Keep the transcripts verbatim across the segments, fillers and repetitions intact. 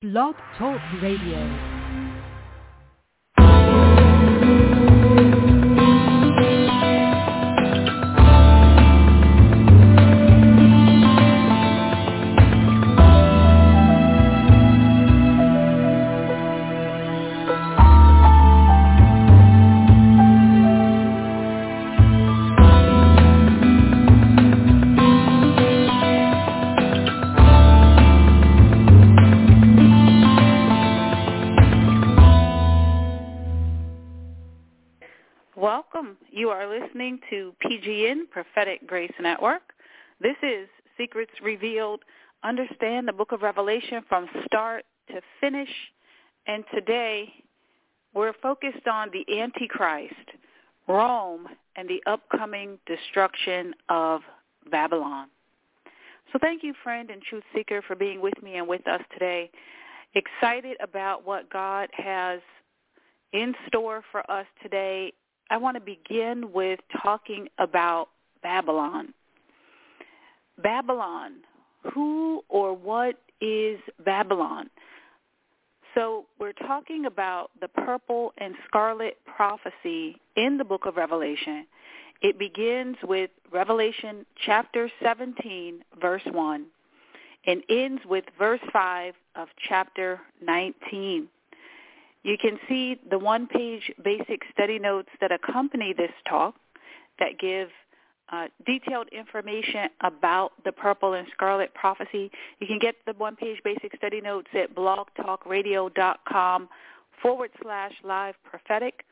Blog Talk Radio. Welcome. You are listening to P G N, Prophetic Grace Network. This is Secrets Revealed. Understand the book of Revelation from start to finish. And today we're focused on the Antichrist, Rome, and the upcoming destruction of Babylon. So thank you, friend and truth seeker, for being with me and with us today. Excited about what God has in store for us today. I want to begin with talking about Babylon. Babylon. Who or what is Babylon? So we're talking about the purple and scarlet prophecy in the book of Revelation. It begins with Revelation chapter seventeen, verse one, and ends with verse five of chapter nineteen. You can see the one-page basic study notes that accompany this talk that give uh, detailed information about the purple and scarlet prophecy. You can get the one-page basic study notes at blogtalkradio.com forward slash live prophetic.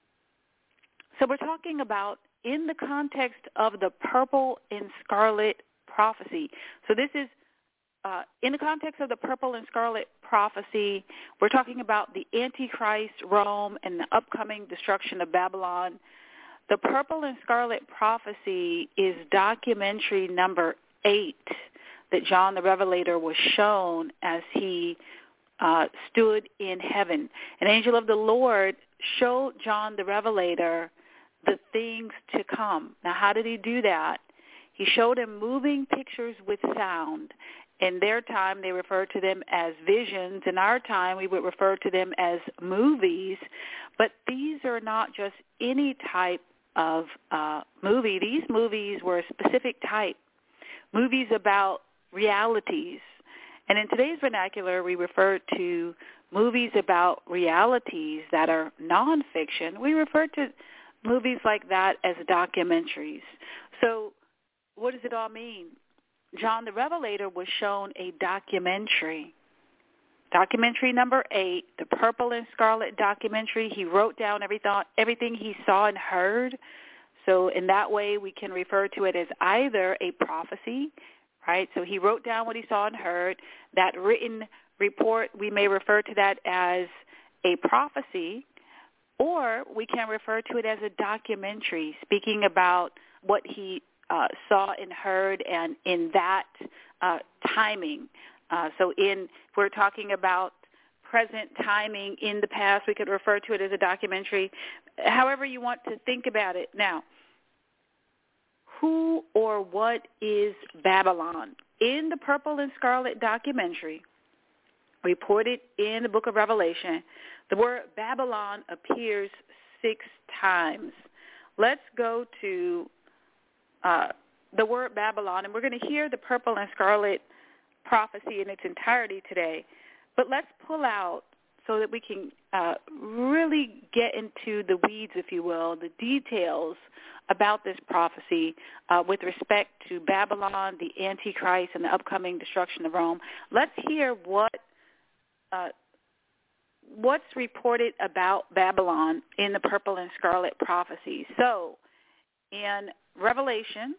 So we're talking about in the context of the purple and scarlet prophecy. So this is Uh, in the context of the purple and scarlet prophecy, we're talking about the Antichrist, Rome, and the upcoming destruction of Babylon. The purple and scarlet prophecy is documentary number eight that John the Revelator was shown as he uh, stood in heaven. An angel of the Lord showed John the Revelator the things to come. Now, how did he do that? He showed him moving pictures with sound. In their time, they referred to them as visions. In our time, we would refer to them as movies. But these are not just any type of uh, movie. These movies were a specific type, movies about realities. And in today's vernacular, we refer to movies about realities that are nonfiction. We refer to movies like that as documentaries. So what does it all mean? John the Revelator was shown a documentary. Documentary number eight, the purple and scarlet documentary. He wrote down every thought, everything he saw and heard. So in that way, we can refer to it as either a prophecy, right? So he wrote down what he saw and heard. That written report, we may refer to that as a prophecy, or we can refer to it as a documentary, speaking about what he Uh, saw and heard, and in that uh, timing. Uh, so in, if we're talking about present timing in the past, we could refer to it as a documentary. However you want to think about it. Now, who or what is Babylon? In the purple and scarlet documentary, reported in the book of Revelation, the word Babylon appears six times. Let's go to Uh, the word Babylon, and we're going to hear the purple and scarlet prophecy in its entirety today. But let's pull out so that we can uh, really get into the weeds, if you will, the details about this prophecy uh, with respect to Babylon, the Antichrist, and the upcoming destruction of Rome. Let's hear what uh, what's reported about Babylon in the purple and scarlet prophecy. So, in Revelation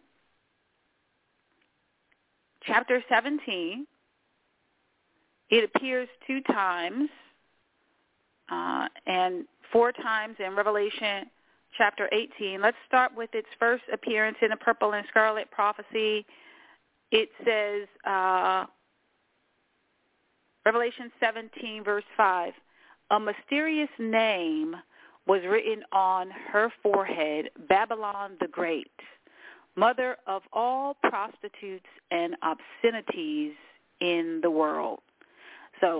chapter seventeen, it appears two times uh, and four times in Revelation chapter eighteen. Let's start with its first appearance in the purple and scarlet prophecy. It says, uh, Revelation seventeen, verse five, a mysterious name was written on her forehead, Babylon the Great, mother of all prostitutes and obscenities in the world. So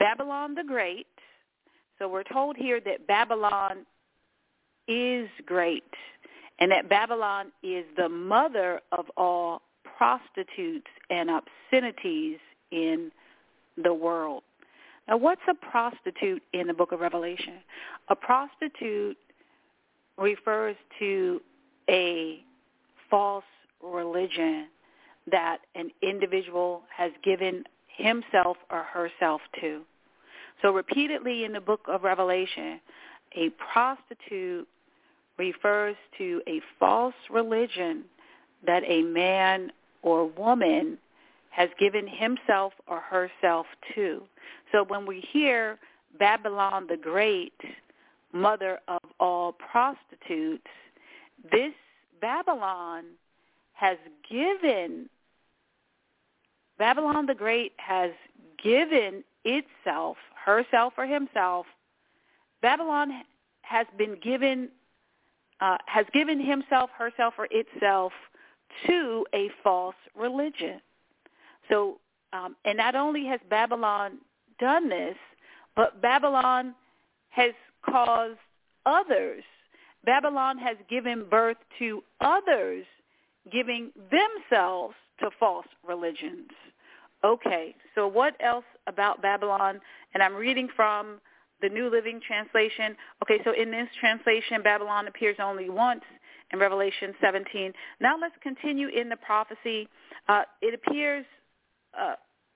Babylon the Great. So we're told here that Babylon is great, and that Babylon is the mother of all prostitutes and obscenities in the world. Now, what's a prostitute in the book of Revelation? A prostitute refers to a false religion that an individual has given himself or herself to. So repeatedly in the book of Revelation, a prostitute refers to a false religion that a man or woman has given himself or herself to. So when we hear Babylon the Great, mother of all prostitutes, this Babylon has given, Babylon the Great has given itself, herself or himself, Babylon has been given, uh, has given himself, herself, or itself to a false religion. So, um, and not only has Babylon done this, but Babylon has caused others. Babylon has given birth to others giving themselves to false religions. Okay, so what else about Babylon? And I'm reading from the New Living Translation. Okay, so in this translation, Babylon appears only once in Revelation seventeen. Now let's continue in the prophecy. Uh, it appears uh,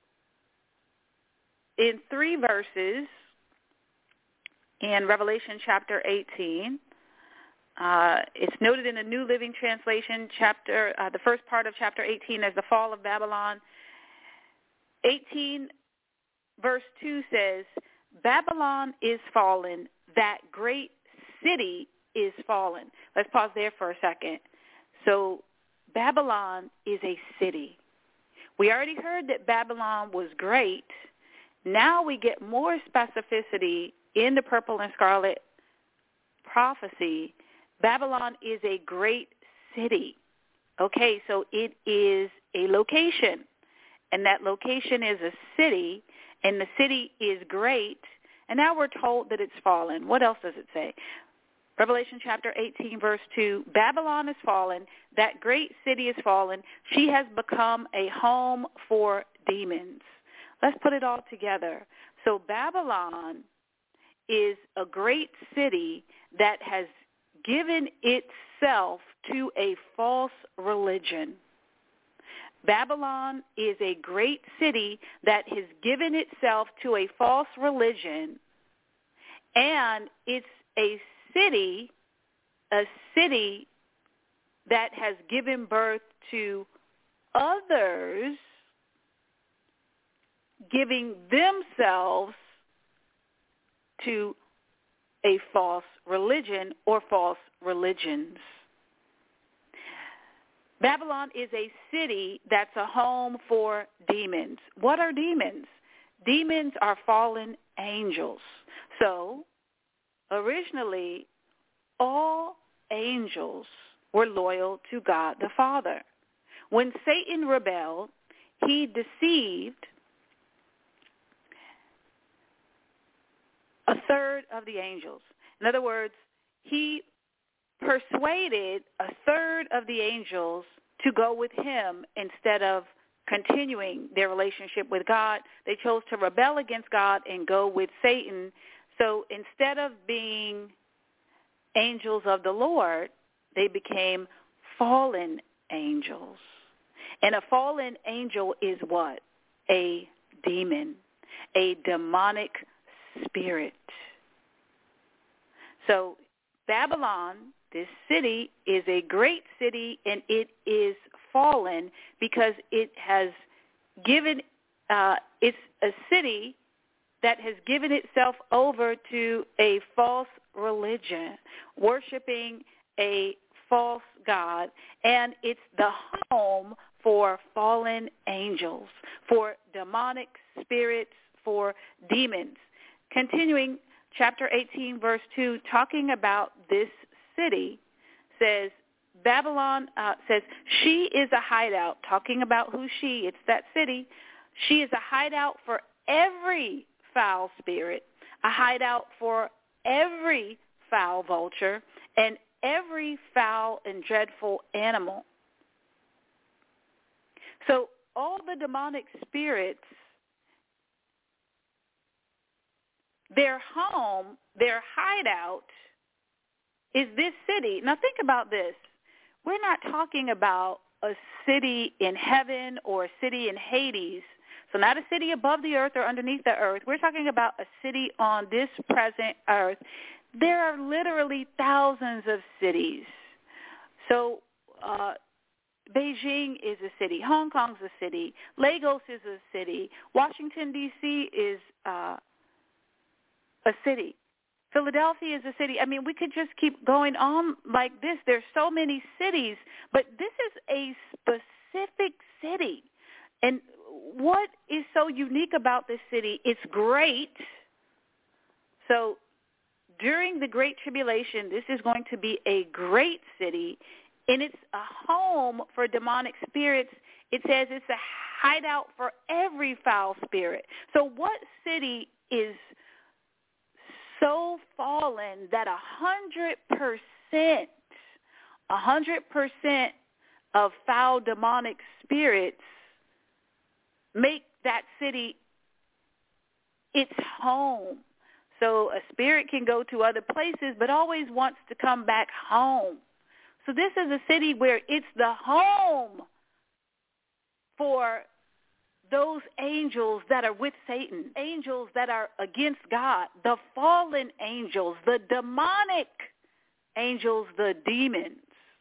in three verses in Revelation chapter eighteen. Uh, it's noted in the New Living Translation, chapter uh, the first part of chapter eighteen as the fall of Babylon. eighteen verse two says, Babylon is fallen, that great city is fallen. Let's pause there for a second. So Babylon is a city. We already heard that Babylon was great. Now we get more specificity in the purple and scarlet prophecy. Babylon is a great city. Okay, so it is a location, and that location is a city, and the city is great, and now we're told that it's fallen. What else does it say? Revelation chapter eighteen, verse two, Babylon is fallen, that great city is fallen. She has become a home for demons. Let's put it all together. So Babylon is a great city that has given itself to a false religion. Babylon is a great city that has given itself to a false religion, and it's a city, a city that has given birth to others giving themselves to a false religion or false religions. Babylon is a city that's a home for demons. What are demons? Demons are fallen angels. So, originally, all angels were loyal to God the Father. When Satan rebelled, he deceived a third of the angels. In other words, he persuaded a third of the angels to go with him instead of continuing their relationship with God. They chose to rebel against God and go with Satan. So instead of being angels of the Lord, they became fallen angels. And a fallen angel is what? A demon, a demonic spirit. So Babylon, this city, is a great city, and it is fallen because it has given, uh, it's a city that has given itself over to a false religion, worshiping a false god, and it's the home for fallen angels, for demonic spirits, for demons. Continuing, chapter eighteen, verse two, talking about this city, says, Babylon uh, says, she is a hideout, talking about who she, it's that city. She is a hideout for every foul spirit, a hideout for every foul vulture, and every foul and dreadful animal. So all the demonic spirits, their home, their hideout is this city. Now think about this. We're not talking about a city in heaven or a city in Hades. So not a city above the earth or underneath the earth. We're talking about a city on this present earth. There are literally thousands of cities. So uh, Beijing is a city. Hong Kong's a city. Lagos is a city. Washington, D C is uh, a city. Philadelphia is a city. I mean, we could just keep going on like this. There's so many cities, but this is a specific city. And what is so unique about this city? It's great. So during the Great Tribulation, this is going to be a great city, and it's a home for demonic spirits. It says it's a hideout for every foul spirit. So what city is so fallen that a hundred percent, a hundred percent of foul demonic spirits make that city its home? So a spirit can go to other places, but always wants to come back home. So this is a city where it's the home for those angels that are with Satan, angels that are against God, the fallen angels, the demonic angels, the demons.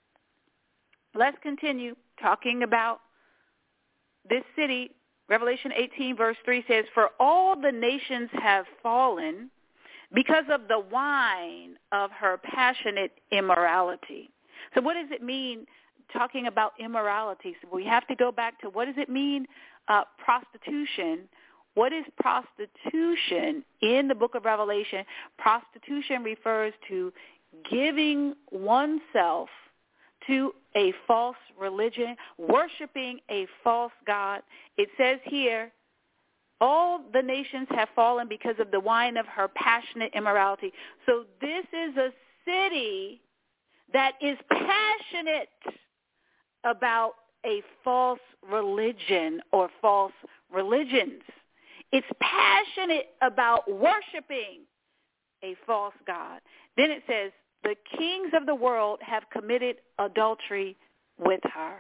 Let's continue talking about this city. Revelation eighteen verse three says, "For all the nations have fallen because of the wine of her passionate immorality." So what does it mean talking about immorality? So we have to go back to what does it mean, uh, prostitution. What is prostitution in the book of Revelation? Prostitution refers to giving oneself to a false religion, worshiping a false god. It says here, all the nations have fallen because of the wine of her passionate immorality. So this is a city that is passionate about a false religion or false religions. It's passionate about worshiping a false god. Then it says, the kings of the world have committed adultery with her.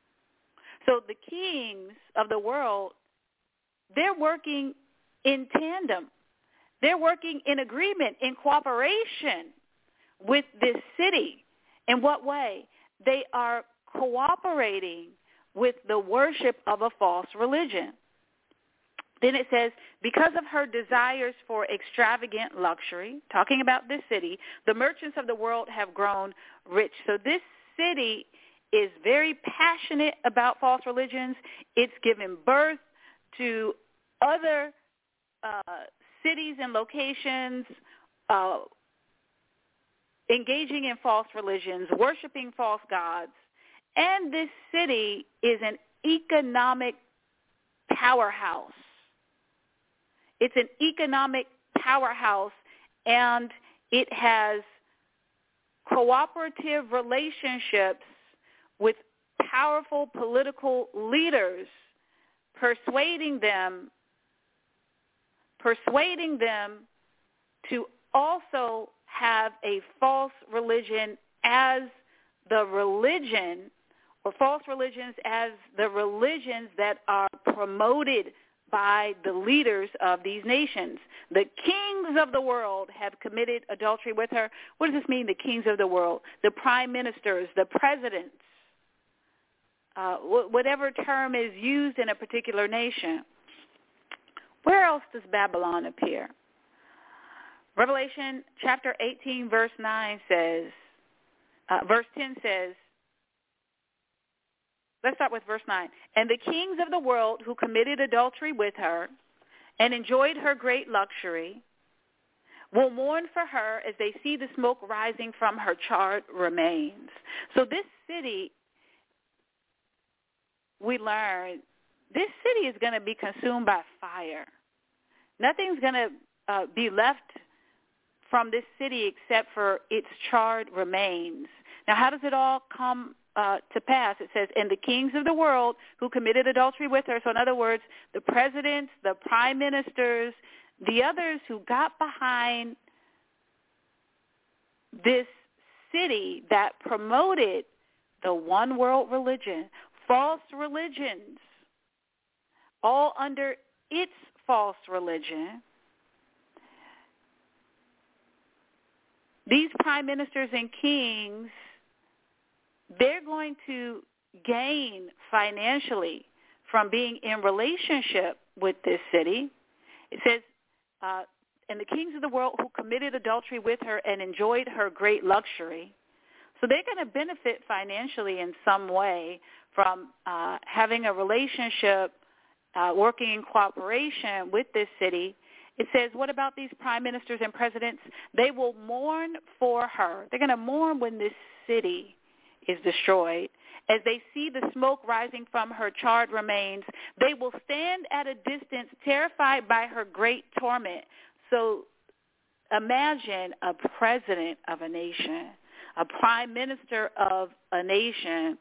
So the kings of the world, they're working in tandem. They're working in agreement, in cooperation with this city. In what way? They are cooperating with the worship of a false religion. Then it says, because of her desires for extravagant luxury, talking about this city, the merchants of the world have grown rich. So this city is very passionate about false religions. It's given birth to other uh, cities and locations uh, engaging in false religions, worshiping false gods. And this city is an economic powerhouse. It's an economic powerhouse, and it has cooperative relationships with powerful political leaders, persuading them, persuading them to also have a false religion as the religion, or false religions as the religions that are promoted by the leaders of these nations. The kings of the world have committed adultery with her. What does this mean, the kings of the world? The prime ministers, the presidents, uh, wh- whatever term is used in a particular nation. Where else does Babylon appear? Revelation chapter eighteen, verse nine says, uh, verse ten says, let's start with verse nine. And the kings of the world who committed adultery with her and enjoyed her great luxury will mourn for her as they see the smoke rising from her charred remains. So this city, we learn, this city is going to be consumed by fire. Nothing's going to uh, be left from this city except for its charred remains. Now, how does it all come uh, to pass? It says, and the kings of the world who committed adultery with her. So in other words, the presidents, the prime ministers, the others who got behind this city that promoted the one world religion, false religions, all under its false religion. These prime ministers and kings, they're going to gain financially from being in relationship with this city. It says, uh, and the kings of the world who committed adultery with her and enjoyed her great luxury. So they're going to benefit financially in some way from uh, having a relationship, uh, working in cooperation with this city. It says, what about these prime ministers and presidents? They will mourn for her. They're going to mourn when this city is destroyed. As they see the smoke rising from her charred remains, they will stand at a distance, terrified by her great torment. So imagine a president of a nation, a prime minister of a nation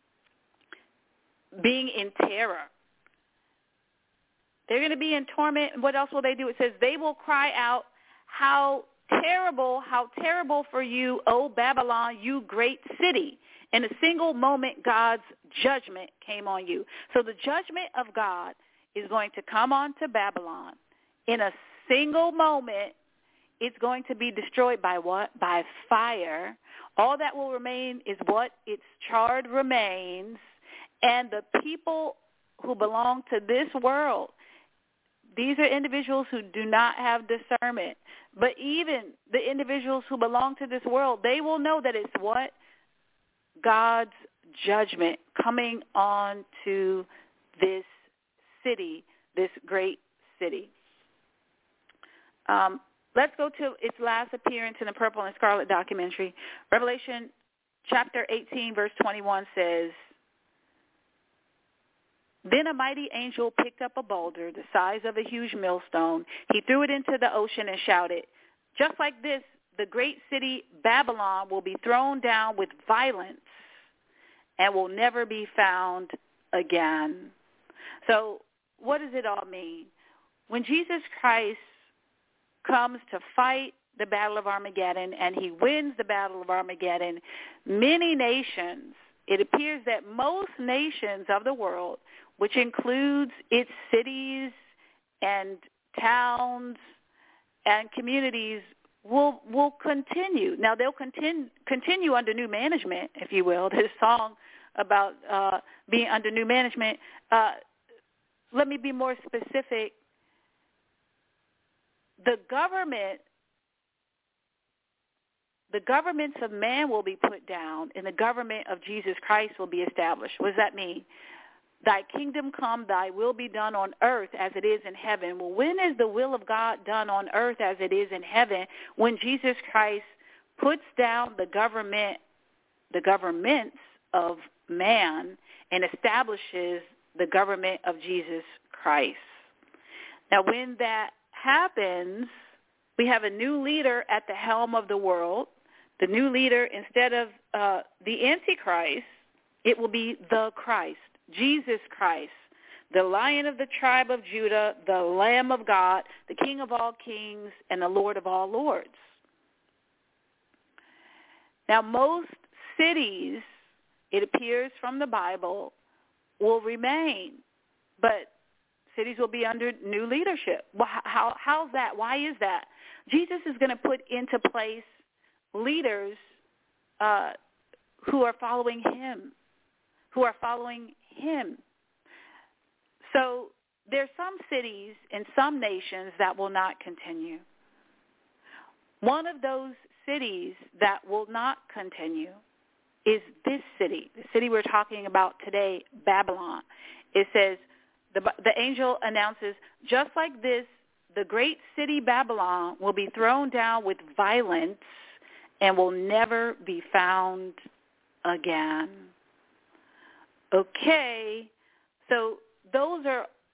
being in terror. They're going to be in torment. And what else will they do? It says they will cry out, how terrible, how terrible for you, O Babylon, you great city. In a single moment, God's judgment came on you. So the judgment of God is going to come on to Babylon. In a single moment, it's going to be destroyed by what? By fire. All that will remain is what? Its charred remains. And the people who belong to this world, these are individuals who do not have discernment. But even the individuals who belong to this world, they will know that it's what? God's judgment coming on to this city, this great city. Um, let's go to its last appearance in the Purple and Scarlet documentary. Revelation chapter eighteen, verse twenty-one says, then a mighty angel picked up a boulder the size of a huge millstone. He threw it into the ocean and shouted, just like this, the great city Babylon will be thrown down with violence and will never be found again. So what does it all mean? When Jesus Christ comes to fight the battle of Armageddon and he wins the battle of Armageddon, many nations, it appears that most nations of the world, which includes its cities and towns and communities, will will continue. Now, they'll continue, continue under new management, if you will. There's a song about uh, being under new management. Uh, let me be more specific. The government, the governments of man will be put down, and the government of Jesus Christ will be established. What does that mean? Thy kingdom come, thy will be done on earth as it is in heaven. Well, when is the will of God done on earth as it is in heaven? When Jesus Christ puts down the government, the governments of man and establishes the government of Jesus Christ. Now, when that happens, we have a new leader at the helm of the world. The new leader, instead of uh, the Antichrist, it will be the Christ. Jesus Christ, the Lion of the tribe of Judah, the Lamb of God, the King of all kings, and the Lord of all lords. Now, most cities, it appears from the Bible, will remain, but cities will be under new leadership. Well, how, how's that? Why is that? Jesus is going to put into place leaders uh, who are following him, who are following him. So there's some cities and some nations that will not continue. One of those cities that will not continue is this city, the city we're talking about today, Babylon. It says, the, the angel announces, just like this, the great city Babylon will be thrown down with violence and will never be found again. Okay, so those are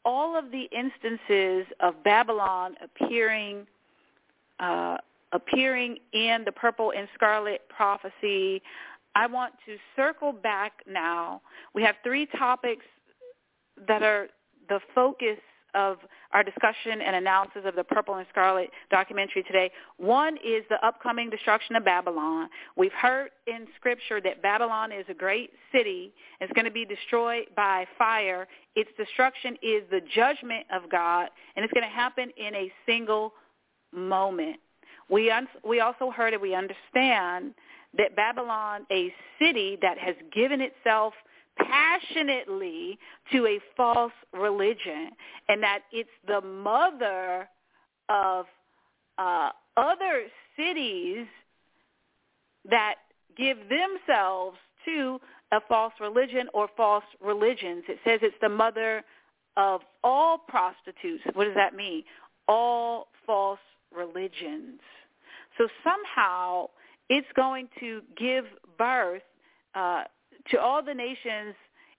all of the instances of Babylon appearing uh, appearing in the purple and scarlet prophecy, I want to circle back now. We have three topics that are the focus of our discussion and analysis of the Purple and Scarlet documentary today. One is the upcoming destruction of Babylon. We've heard in Scripture that Babylon is a great city. It's going to be destroyed by fire. Its destruction is the judgment of God, and it's going to happen in a single moment. We un- we also heard and we understand that Babylon, a city that has given itself passionately to a false religion, and that it's the mother of uh, other cities that give themselves to a false religion or false religions. It says it's the mother of all prostitutes. What does that mean? All false religions. So somehow it's going to give birth uh, to all the nations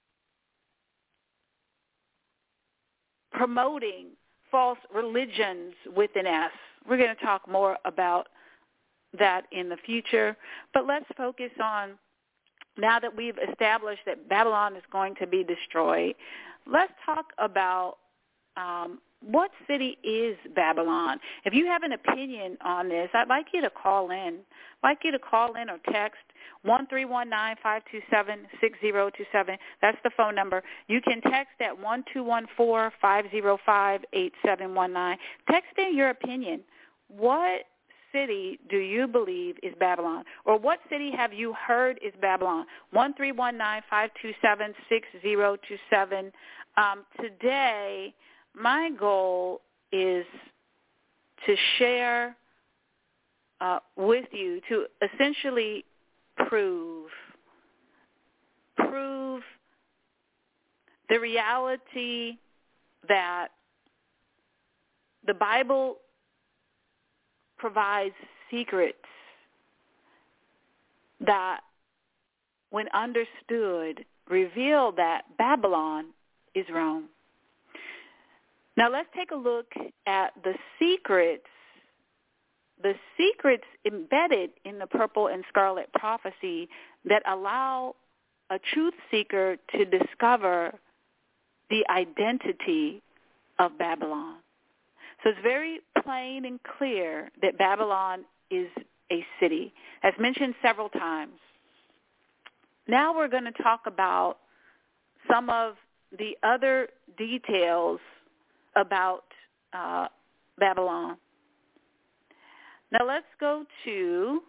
promoting false religions with an S. We're going to talk more about that in the future. But let's focus on, now that we've established that Babylon is going to be destroyed, let's talk about um, what city is Babylon. If you have an opinion on this, I'd like you to call in. I'd like you to call in or text one three one nine, five two seven, six zero two seven. That's the phone number. You can text at one two one four, five zero five, eight seven one nine. Text in your opinion. What city do you believe is Babylon? Or what city have you heard is Babylon? one three one nine, five two seven, six zero two seven. Um, today, my goal is to share uh, with you, to essentially prove, prove the reality that the Bible provides secrets that, when understood, reveal that Babylon is Rome. Now let's take a look at the secrets, the secrets embedded in the purple and scarlet prophecy that allow a truth seeker to discover the identity of Babylon. So it's very plain and clear that Babylon is a city, as mentioned several times. Now we're going to talk about some of the other details about uh, Babylon. Now let's go to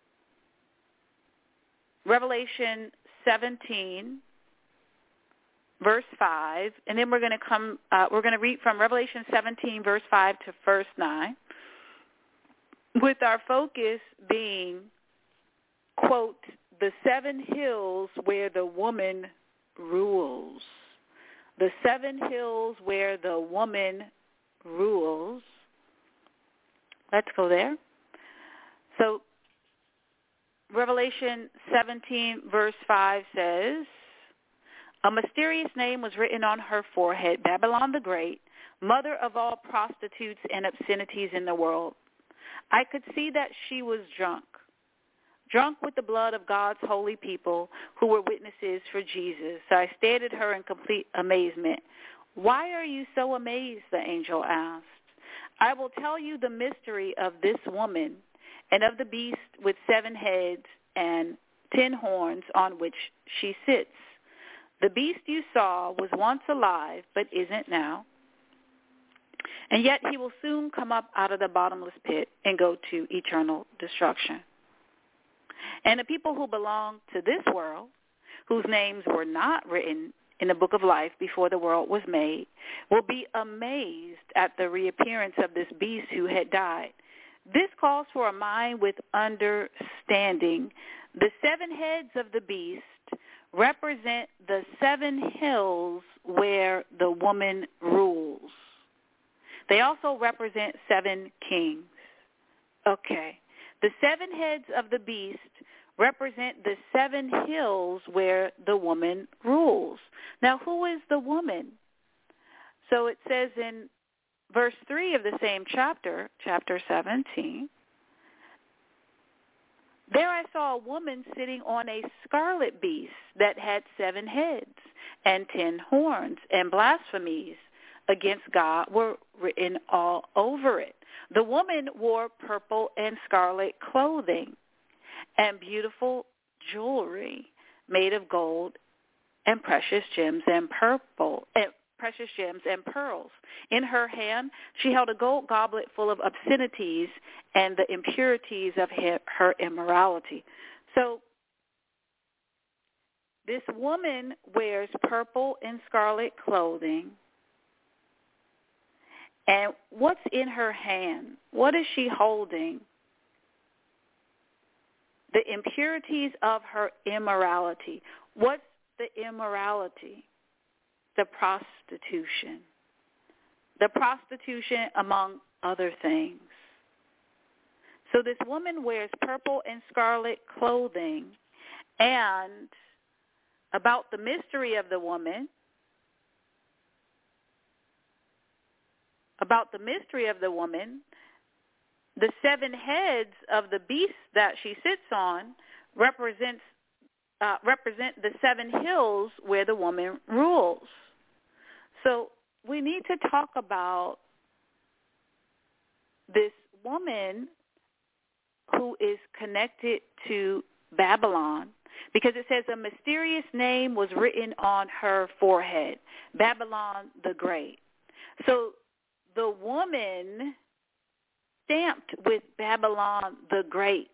Revelation seventeen, verse five, and then we're going to come. Uh, we're going to read from Revelation seventeen, verse five to verse nine, with our focus being, quote, the seven hills where the woman rules. The seven hills where the woman rules. Let's go there. So Revelation seventeen, verse five says, a mysterious name was written on her forehead, Babylon the Great, mother of all prostitutes and obscenities in the world. I could see that she was drunk, drunk with the blood of God's holy people who were witnesses for Jesus. So I stared at her in complete amazement. Why are you so amazed? The angel asked. I will tell you the mystery of this woman and of the beast with seven heads and ten horns on which she sits. The beast you saw was once alive, but isn't now. And yet he will soon come up out of the bottomless pit and go to eternal destruction. And the people who belong to this world, whose names were not written in the book of life before the world was made, will be amazed at the reappearance of this beast who had died. This calls for a mind with understanding. The seven heads of the beast represent the seven hills where the woman rules. They also represent seven kings. Okay. The seven heads of the beast represent the seven hills where the woman rules. Now, who is the woman? So it says in verse three of the same chapter, chapter seventeen, there I saw a woman sitting on a scarlet beast that had seven heads and ten horns, and blasphemies against God were written all over it. The woman wore purple and scarlet clothing and beautiful jewelry made of gold and precious gems and purple and precious gems and pearls. In her hand she held a gold goblet full of obscenities and the impurities of her immorality. So this woman wears purple and scarlet clothing. And what's in her hand? What is she holding? The impurities of her immorality. What's the immorality? The prostitution. The prostitution among other things. So this woman wears purple and scarlet clothing, and about the mystery of the woman, about the mystery of the woman, the seven heads of the beast that she sits on represents uh, represent the seven hills where the woman rules. So we need to talk about this woman who is connected to Babylon, because it says a mysterious name was written on her forehead, Babylon the Great. So the woman stamped with Babylon the Great.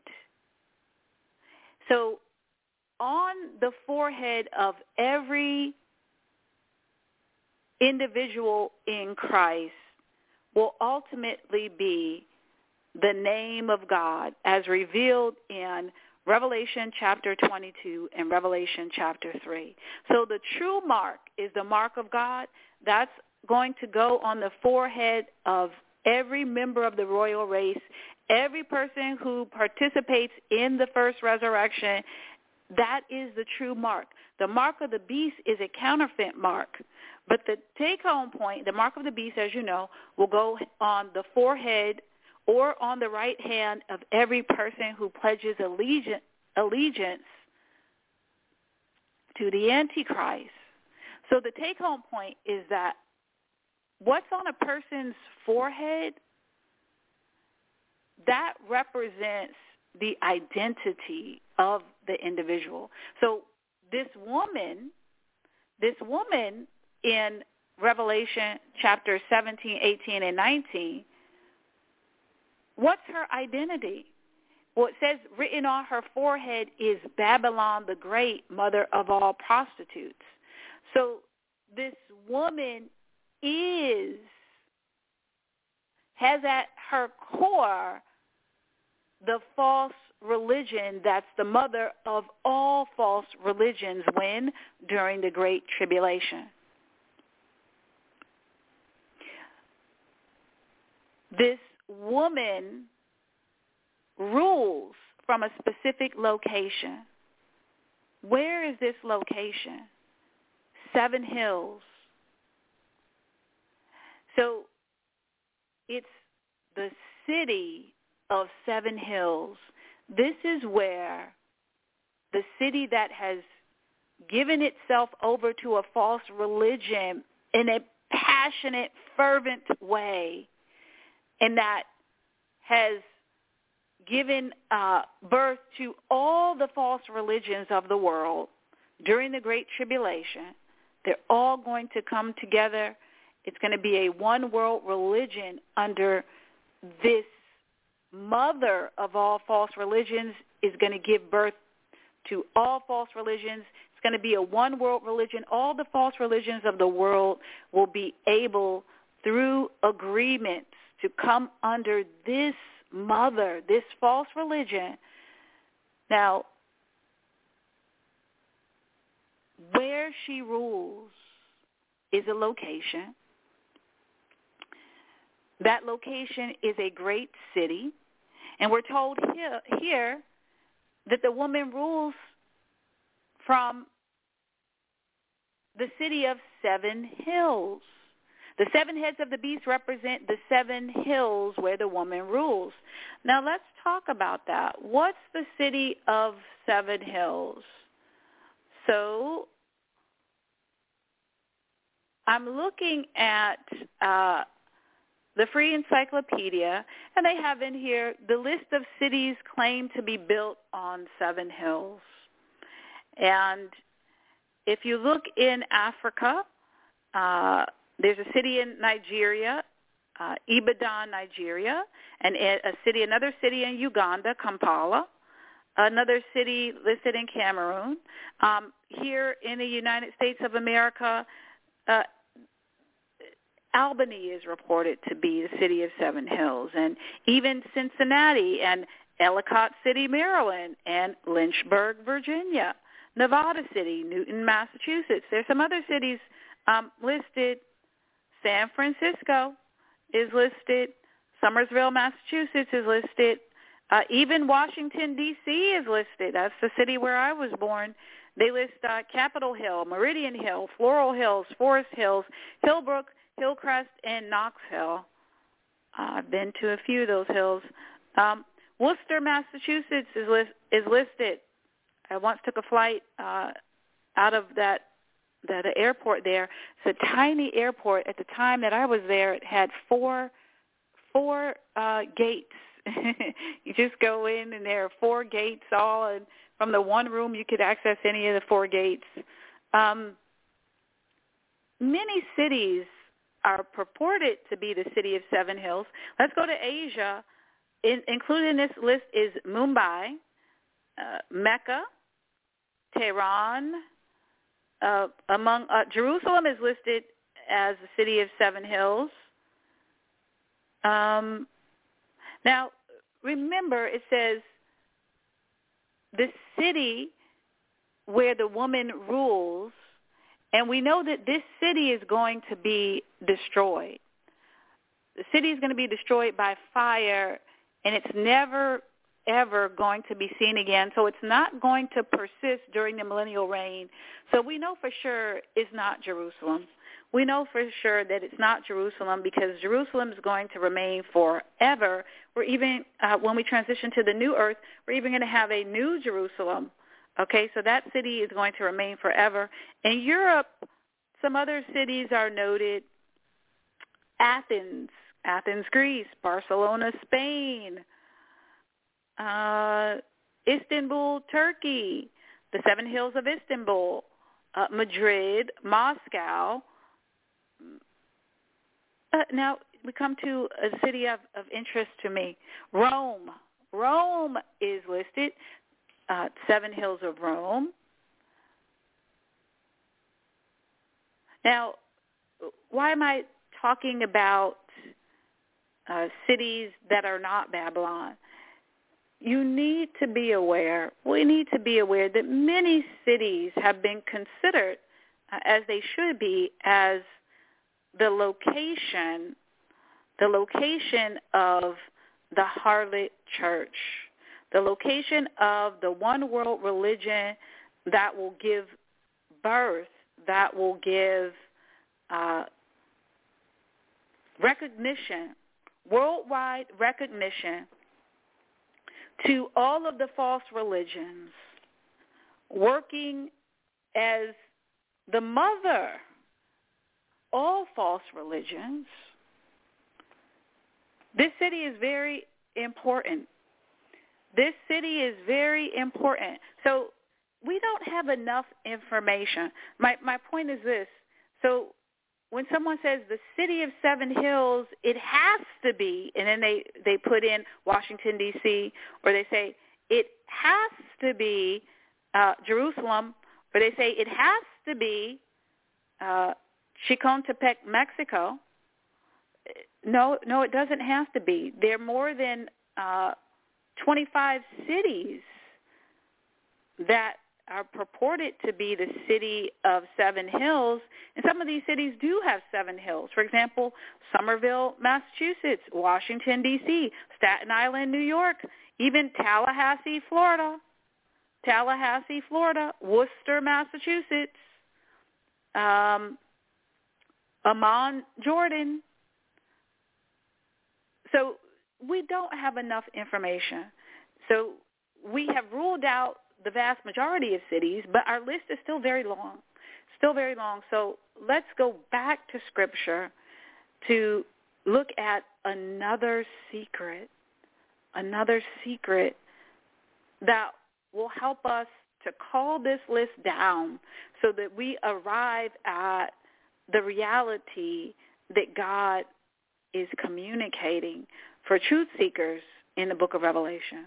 So on the forehead of every individual in Christ will ultimately be the name of God as revealed in Revelation chapter twenty-two and Revelation chapter three. So the true mark is the mark of God. That's going to go on the forehead of every member of the royal race, every person who participates in the first resurrection. That is the true mark. The mark of the beast is a counterfeit mark. But the take-home point, the mark of the beast, as you know, will go on the forehead or on the right hand of every person who pledges allegiance, allegiance to the Antichrist. So the take-home point is that what's on a person's forehead, that represents the identity of the individual. So this woman, this woman in Revelation chapter seventeen, eighteen, and nineteen, what's her identity? Well, it says written on her forehead is Babylon the Great, mother of all prostitutes. So this woman is, has at her core the false religion that's the mother of all false religions when? During the Great Tribulation. This woman rules from a specific location. Where is this location? Seven Hills. So it's the city of Seven Hills. This is where the city that has given itself over to a false religion in a passionate, fervent way, and that has given uh, birth to all the false religions of the world during the Great Tribulation. They're all going to come together. It's going to be a one-world religion under this mother of all false religions is going to give birth to all false religions. It's going to be a one-world religion. All the false religions of the world will be able, through agreements, to come under this mother, this false religion. Now, where she rules is a location. That location is a great city. And we're told here, here that the woman rules from the city of Seven Hills. The seven heads of the beast represent the seven hills where the woman rules. Now let's talk about that. What's the city of seven hills? So I'm looking at uh, the Free Encyclopedia, and they have in here the list of cities claimed to be built on seven hills. And if you look in Africa, uh, there's a city in Nigeria, uh, Ibadan, Nigeria, and a city, another city in Uganda, Kampala, another city listed in Cameroon. Um, here in the United States of America, uh, Albany is reported to be the city of seven hills, and even Cincinnati and Ellicott City, Maryland, and Lynchburg, Virginia, Nevada City, Newton, Massachusetts. There's some other cities um, listed. San Francisco is listed. Somersville, Massachusetts is listed. Uh, even Washington, D C is listed. That's the city where I was born. They list uh, Capitol Hill, Meridian Hill, Floral Hills, Forest Hills, Hillbrook, Hillcrest, and Knox Hill. Uh, I've been to a few of those hills. Um, Worcester, Massachusetts is, list, is listed. I once took a flight uh, out of that the, the airport there. It's a tiny airport. At the time that I was there, it had four four uh, gates. You just go in, and there are four gates all, and from the one room you could access any of the four gates. Um, many cities are purported to be the city of seven hills. Let's go to Asia. In, included in this list is Mumbai, uh, Mecca, Tehran. Uh, among uh, Jerusalem is listed as the city of seven hills. Um, now, remember, it says the city where the woman rules, and we know that this city is going to be destroyed. The city is going to be destroyed by fire, and it's never, ever going to be seen again. So it's not going to persist during the millennial reign. So we know for sure it's not Jerusalem. We know for sure that it's not Jerusalem because Jerusalem is going to remain forever. We're even, uh, when we transition to the new earth, we're even going to have a new Jerusalem. Okay, so that city is going to remain forever. In Europe, some other cities are noted. Athens, Athens, Greece, Barcelona, Spain, uh, Istanbul, Turkey, the Seven Hills of Istanbul, uh, Madrid, Moscow. Uh, now we come to a city of, of interest to me, Rome. Rome is listed, uh, Seven Hills of Rome. Now, why am I talking about uh, cities that are not Babylon? You need to be aware, we need to be aware that many cities have been considered, uh, as they should be, as the location, the location of the harlot church, the location of the one world religion that will give birth, that will give uh, recognition, worldwide recognition to all of the false religions, working as the mother, all false religions. This city is very important. This city is very important. So we don't have enough information. My my point is this. So when someone says the city of Seven Hills, it has to be, and then they, they put in Washington, D C, or they say it has to be uh, Jerusalem, or they say it has to be uh, Chicontepec, Mexico. No, no, it doesn't have to be. There are more than uh, twenty-five cities that are purported to be the city of Seven Hills, and some of these cities do have seven hills. For example, Somerville, Massachusetts, Washington, D C, Staten Island, New York, even Tallahassee, Florida, Tallahassee, Florida, Worcester, Massachusetts, um, Amman, Jordan. So we don't have enough information. So we have ruled out the vast majority of cities, but our list is still very long, still very long. So let's go back to Scripture to look at another secret, another secret that will help us to call this list down so that we arrive at the reality that God is communicating for truth seekers in the book of Revelation.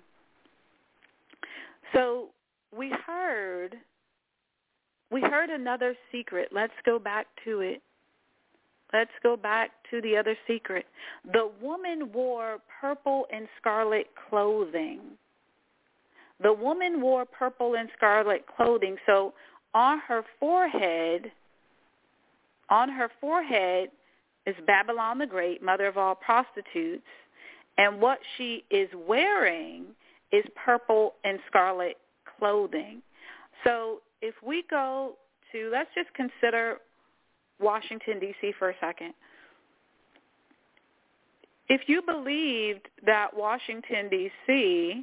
So we heard, we heard another secret. Let's go back to it. Let's go back to the other secret. The woman wore purple and scarlet clothing. The woman wore purple and scarlet clothing. So on her forehead, on her forehead is Babylon the Great, mother of all prostitutes, and what she is wearing is purple and scarlet clothing. So if we go to, let's just consider Washington, D C for a second. If you believed that Washington, D C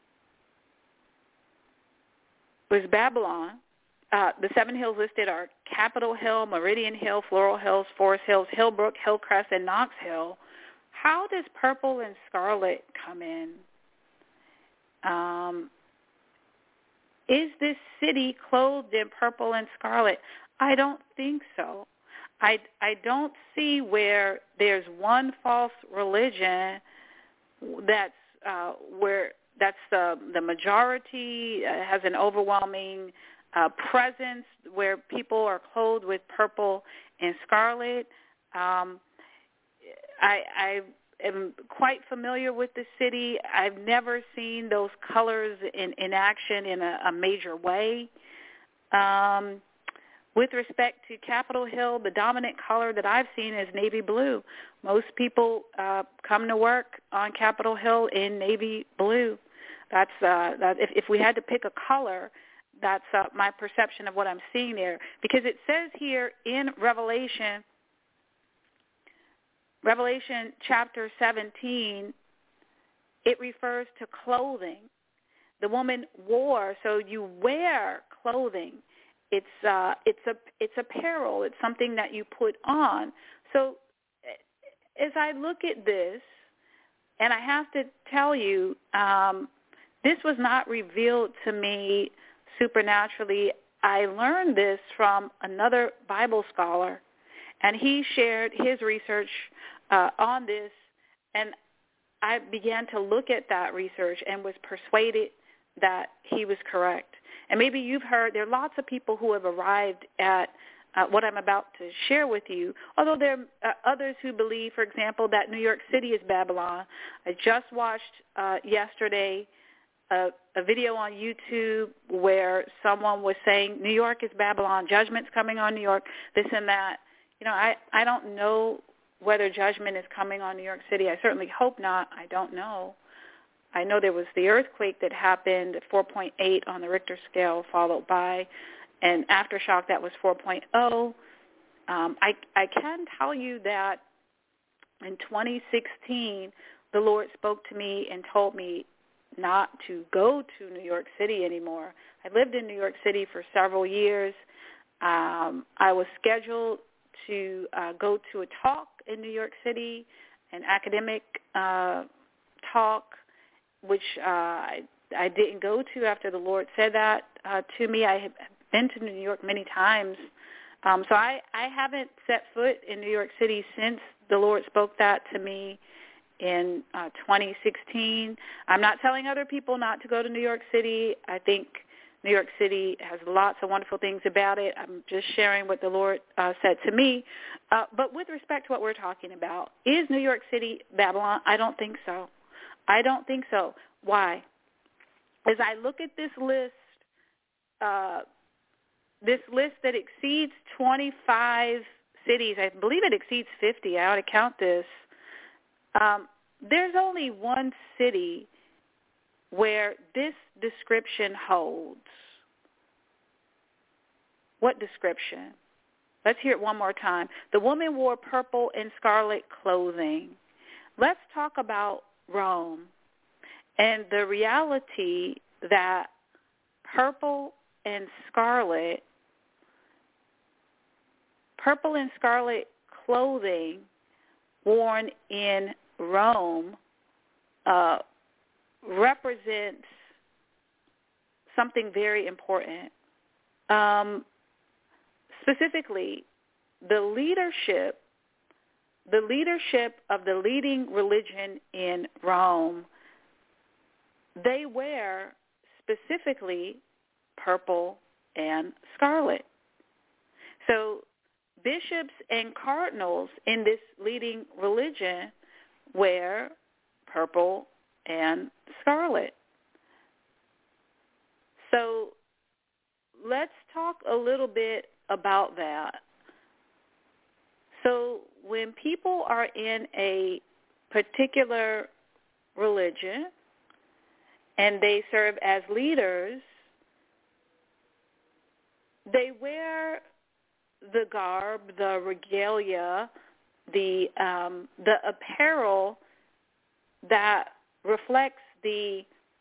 was Babylon, uh, the seven hills listed are Capitol Hill, Meridian Hill, Floral Hills, Forest Hills, Hillbrook, Hillcrest, and Knox Hill. How does purple and scarlet come in? Um, is this city clothed in purple and scarlet? I don't think so. I, I don't see where there's one false religion that's uh, where that's the the majority uh, has an overwhelming uh, presence where people are clothed with purple and scarlet. Um, I, I am quite familiar with the city. I've never seen those colors in, in action in a, a major way. Um, with respect to Capitol Hill, the dominant color that I've seen is navy blue. Most people uh, come to work on Capitol Hill in navy blue. That's uh, that if, if we had to pick a color, that's uh, my perception of what I'm seeing there. Because it says here in Revelation, Revelation chapter seventeen, it refers to clothing. The woman wore, so you wear clothing. It's uh, it's a it's apparel. It's something that you put on. So as I look at this, and I have to tell you, um, this was not revealed to me supernaturally. I learned this from another Bible scholar, and he shared his research uh, on this, and I began to look at that research and was persuaded that he was correct. And maybe you've heard there are lots of people who have arrived at uh, what I'm about to share with you, although there are uh, others who believe, for example, that New York City is Babylon. I just watched uh, yesterday a, a video on YouTube where someone was saying New York is Babylon, judgment's coming on New York, this and that. You know, I, I don't know whether judgment is coming on New York City. I certainly hope not. I don't know. I know there was the earthquake that happened at four point eight on the Richter scale, followed by an aftershock that was four point oh. Um, I, I can tell you that in twenty sixteen, the Lord spoke to me and told me not to go to New York City anymore. I lived in New York City for several years. Um, I was scheduled to uh, go to a talk in New York City, an academic uh, talk, which uh, I, I didn't go to after the Lord said that uh, to me. I have been to New York many times. Um, so I, I haven't set foot in New York City since the Lord spoke that to me in uh, twenty sixteen. I'm not telling other people not to go to New York City. I think New York City has lots of wonderful things about it. I'm just sharing what the Lord uh, said to me. Uh, but with respect to what we're talking about, is New York City Babylon? I don't think so. I don't think so. Why? As I look at this list, uh, this list that exceeds twenty-five cities, I believe it exceeds fifty. I ought to count this. Um, there's only one city where this description holds. What description? Let's hear it one more time. The woman wore purple and scarlet clothing. Let's talk about Rome and the reality that purple and scarlet, purple and scarlet clothing worn in Rome uh, represents something very important. Um, specifically, the leadership, the leadership of the leading religion in Rome, they wear specifically purple and scarlet. So bishops and cardinals in this leading religion wear purple and scarlet. So let's talk a little bit about that. So when people are in a particular religion and they serve as leaders, they wear the garb, the regalia, the um, the apparel that reflects the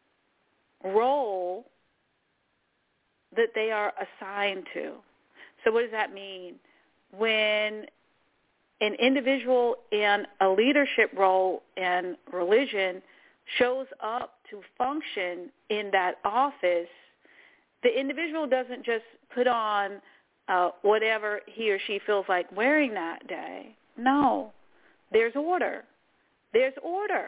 role that they are assigned to. So what does that mean? When an individual in a leadership role in religion shows up to function in that office, the individual doesn't just put on uh, whatever he or she feels like wearing that day. No, there's order. There's order.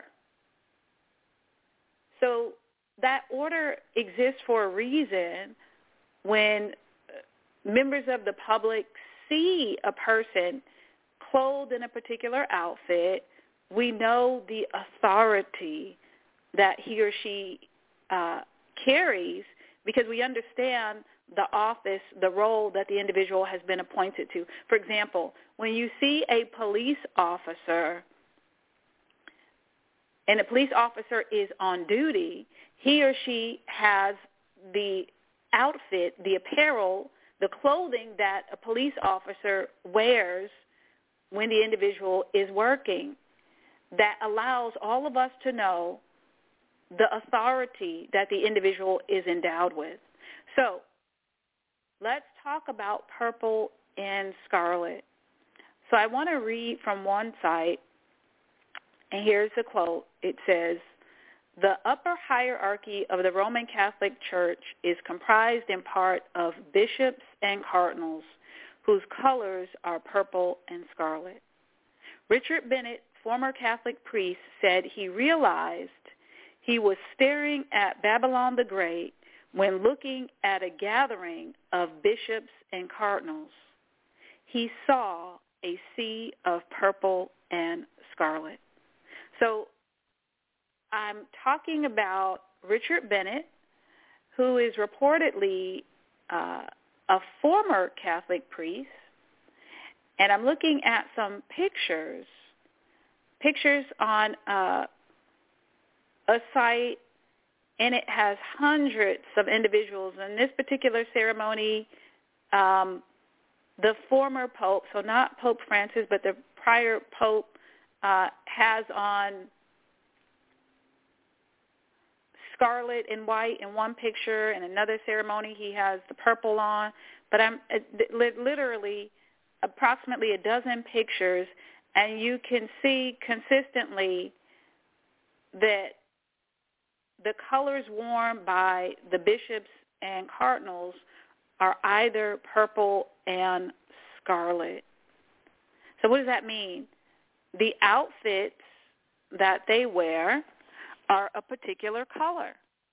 So that order exists for a reason. When members of the public see a person clothed in a particular outfit, we know the authority that he or she uh, carries because we understand the office, the role that the individual has been appointed to. For example, when you see a police officer and a police officer is on duty, he or she has the outfit, the apparel, the clothing that a police officer wears when the individual is working that allows all of us to know the authority that the individual is endowed with. So let's talk about purple and scarlet. So I want to read from one site, and here's the quote. It says, "The upper hierarchy of the Roman Catholic Church is comprised in part of bishops and cardinals whose colors are purple and scarlet." Richard Bennett, former Catholic priest, said he realized he was staring at Babylon the Great when looking at a gathering of bishops and cardinals. He saw a sea of purple and scarlet. So I'm talking about Richard Bennett, who is reportedly uh, a former Catholic priest, and I'm looking at some pictures, pictures on uh, a site, and it has hundreds of individuals. In this particular ceremony, um, the former Pope, so not Pope Francis, but the prior Pope, uh, has on scarlet and white in one picture. In another ceremony, he has the purple on. But I'm uh, literally approximately a dozen pictures, and you can see consistently that the colors worn by the bishops and cardinals are either purple and scarlet. So what does that mean? The outfits that they wear are a particular color.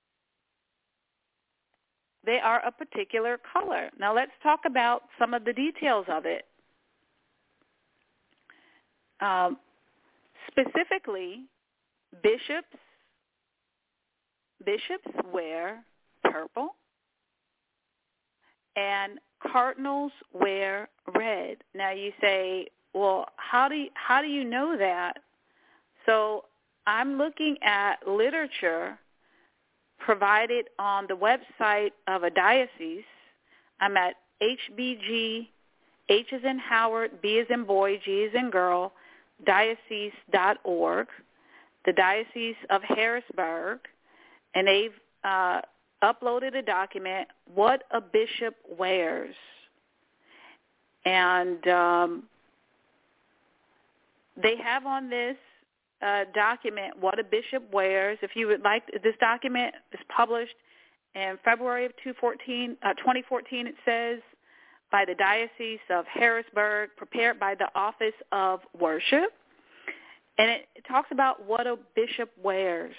They are a particular color. Now let's talk about some of the details of it. Um, specifically, bishops bishops wear purple, and cardinals wear red. Now you say, well, how do you, how do you know that? So I'm looking at literature provided on the website of a diocese. I'm at h b g H is in Howard, B is in boy, G is in girl, diocese dot org, the Diocese of Harrisburg, and they've uh, uploaded a document, What a Bishop Wears. And um, they have on this uh, document, What a Bishop Wears. If you would like, this document is published in February of twenty fourteen, it says, by the Diocese of Harrisburg, prepared by the Office of Worship. And it, it talks about what a bishop wears.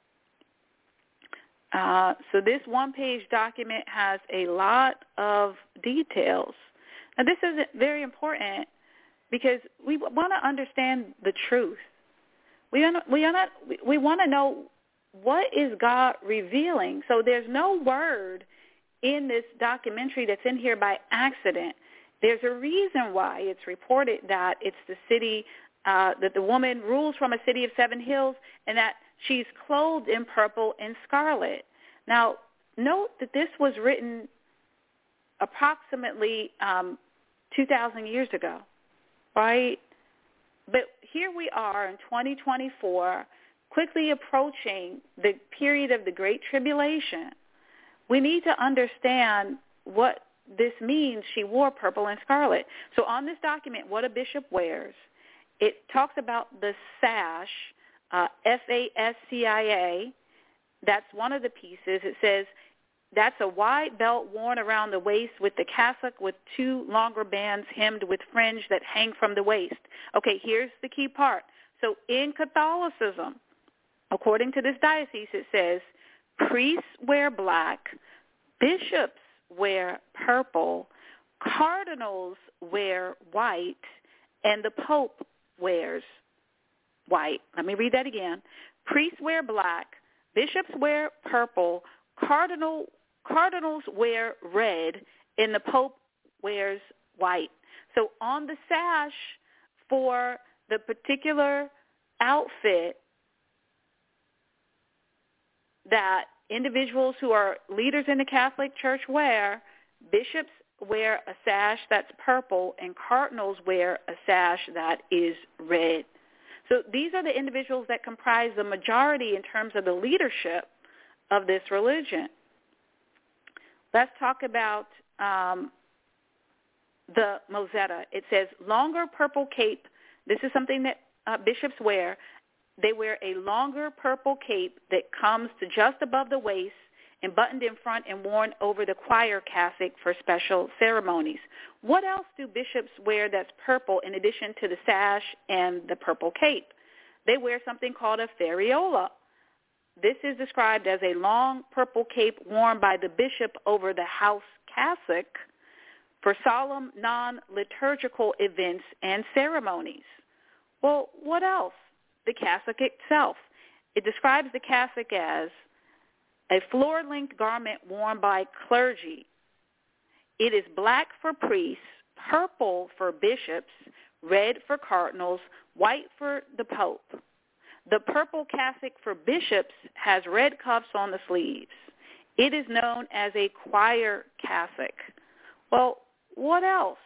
Uh, so this one-page document has a lot of details. Now, this is very important because we want to understand the truth. We want we want we want to know what is God revealing. So there's no word in this documentary that's in here by accident. There's a reason why it's reported that it's the city, uh, that the woman rules from a city of seven hills, and that she's clothed in purple and scarlet. Now, note that this was written approximately um, two thousand years ago, right? But here we are in twenty twenty-four, quickly approaching the period of the Great Tribulation. We need to understand what this means. She wore purple and scarlet. So on this document, What a Bishop Wears, it talks about the sash, uh, S A S C I A. That's one of the pieces. It says that's a wide belt worn around the waist with the cassock with two longer bands hemmed with fringe that hang from the waist. Okay, here's the key part. So in Catholicism, according to this diocese, it says priests wear black, bishops wear purple, cardinals wear white, and the Pope wears white. Let me read that again. Priests wear black, bishops wear purple, cardinal cardinals wear red, and the Pope wears white. So on the sash for the particular outfit that individuals who are leaders in the Catholic Church wear, bishops wear a sash that's purple, and cardinals wear a sash that is red. So these are the individuals that comprise the majority in terms of the leadership of this religion. Let's talk about um, the mozzetta. It says longer purple cape. This is something that uh, bishops wear. They wear a longer purple cape that comes to just above the waist and buttoned in front and worn over the choir cassock for special ceremonies. What else do bishops wear that's purple in addition to the sash and the purple cape? They wear something called a ferriola. This is described as a long purple cape worn by the bishop over the house cassock for solemn non-liturgical events and ceremonies. Well, what else? The cassock itself. It describes the cassock as a floor-length garment worn by clergy. It is black for priests, purple for bishops, red for cardinals, white for the Pope. The purple cassock for bishops has red cuffs on the sleeves. It is known as a choir cassock. Well, what else?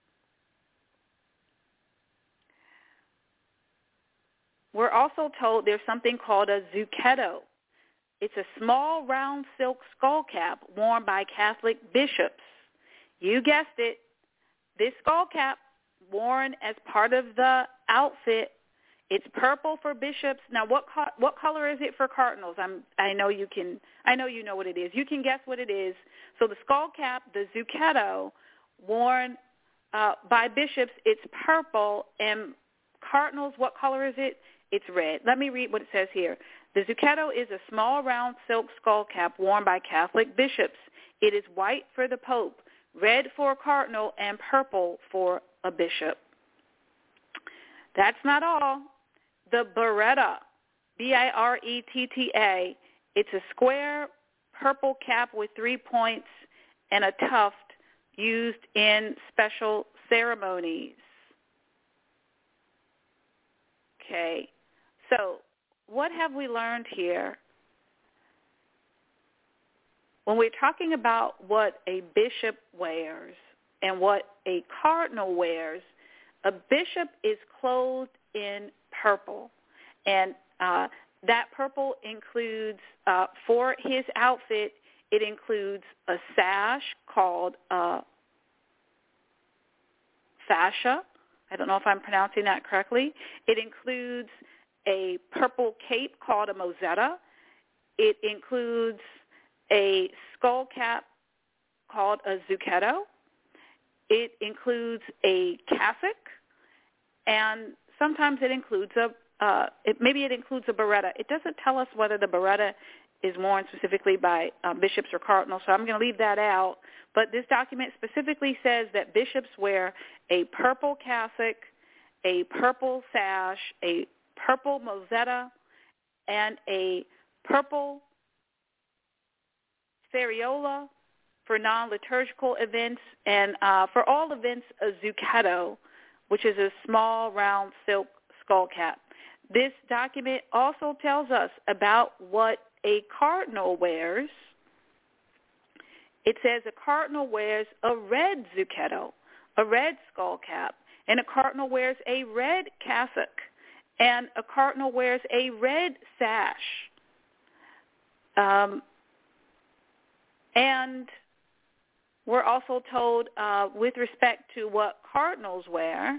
We're also told there's something called a zucchetto. It's a small round silk skull cap worn by Catholic bishops. You guessed it. This skull cap, worn as part of the outfit, it's purple for bishops. Now, what co- what color is it for cardinals? I'm I know you can I know you know what it is. You can guess what it is. So the skull cap, the zucchetto, worn uh, by bishops, it's purple, and cardinals, what color is it? It's red. Let me read what it says here. The zucchetto is a small round silk skull cap worn by Catholic bishops. It is white for the Pope, red for a cardinal, and purple for a bishop. That's not all. The biretta, B I R E T T A, it's a square purple cap with three points and a tuft used in special ceremonies. Okay, so what have we learned here? When we're talking about what a bishop wears, and what a cardinal wears, a bishop is clothed in purple. And uh, that purple includes, uh, for his outfit, it includes a sash called uh, fascia. I don't know if I'm pronouncing that correctly. It includes a purple cape called a mozzetta. It includes a skull cap called a zucchetto. It includes a cassock, and sometimes it includes a, uh, it, maybe it includes a biretta. It doesn't tell us whether the biretta is worn specifically by um, bishops or cardinals, so I'm going to leave that out. But this document specifically says that bishops wear a purple cassock, a purple sash, a purple mozzetta, and a purple ferriola for non-liturgical events, and uh, for all events, a zucchetto, which is a small round silk skull cap. This document also tells us about what a cardinal wears. It says a cardinal wears a red zucchetto, a red skull cap, and a cardinal wears a red cassock, and a cardinal wears a red sash. Um, and we're also told uh, with respect to what cardinals wear,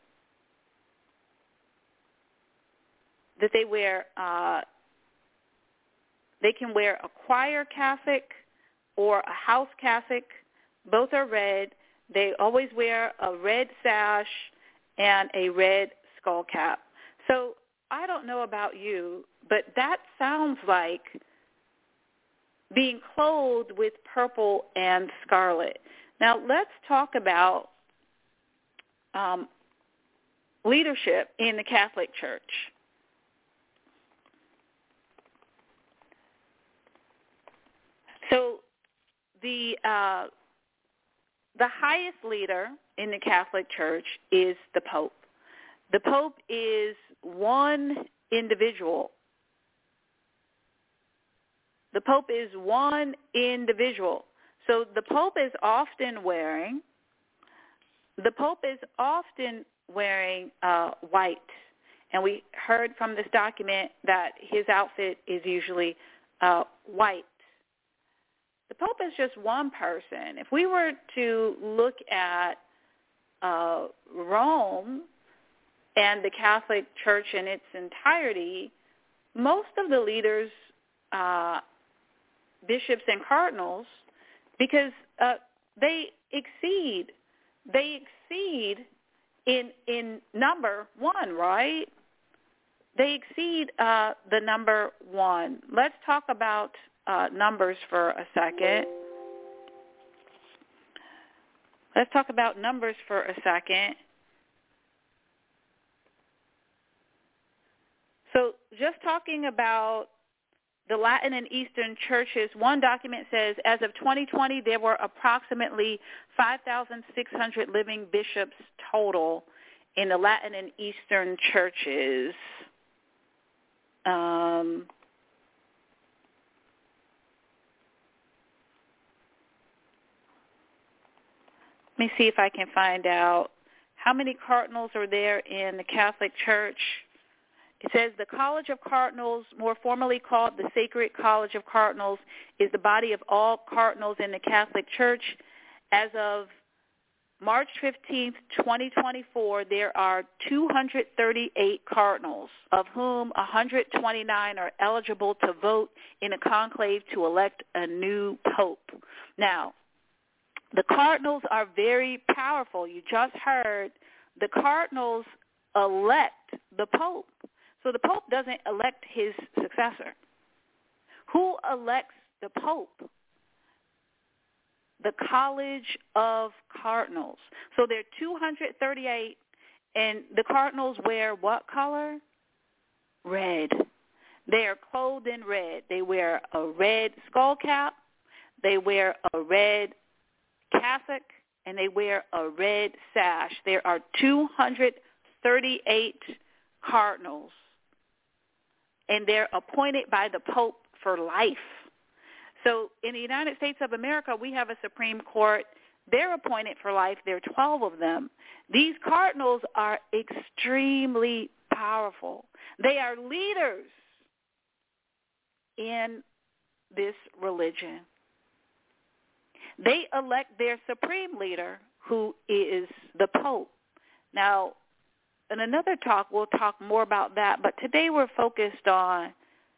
that they wear, uh, they can wear a choir cassock or a house cassock. Both are red. They always wear a red sash and a red skull cap. So I don't know about you, but that sounds like being clothed with purple and scarlet. Now let's talk about um, leadership in the Catholic Church. So the uh, the highest leader in the Catholic Church is the Pope. The Pope is one individual. The Pope is one individual. So the Pope is often wearing, the Pope is often wearing uh, white. And we heard from this document that his outfit is usually uh, white. The Pope is just one person. If we were to look at uh, Rome and the Catholic Church in its entirety, most of the leaders, uh, bishops and cardinals, because uh, they exceed, they exceed in in number one, right? They exceed uh, the number one. Let's talk about uh, numbers for a second. Let's talk about numbers for a second. So just talking about the Latin and Eastern churches, one document says as of twenty twenty, there were approximately five thousand six hundred living bishops total in the Latin and Eastern churches. Um, let me see if I can find out how many cardinals are there in the Catholic Church. It says the College of Cardinals, more formally called the Sacred College of Cardinals, is the body of all cardinals in the Catholic Church. As of March fifteenth, twenty twenty-four, there are two hundred thirty-eight cardinals, of whom one hundred twenty-nine are eligible to vote in a conclave to elect a new pope. Now, the cardinals are very powerful. You just heard the cardinals elect the pope. So the Pope doesn't elect his successor. Who elects the Pope? The College of Cardinals. So there are two hundred thirty-eight, and the cardinals wear what color? Red. They are clothed in red. They wear a red skull cap, they wear a red cassock, and they wear a red sash. There are two hundred thirty-eight cardinals, and they're appointed by the Pope for life. So in the United States of America, we have a Supreme Court they're appointed for life. There are twelve of them. These cardinals are extremely powerful. They are leaders in this religion. They elect their supreme leader, who is the Pope. Now, in another talk, we'll talk more about that, but today we're focused on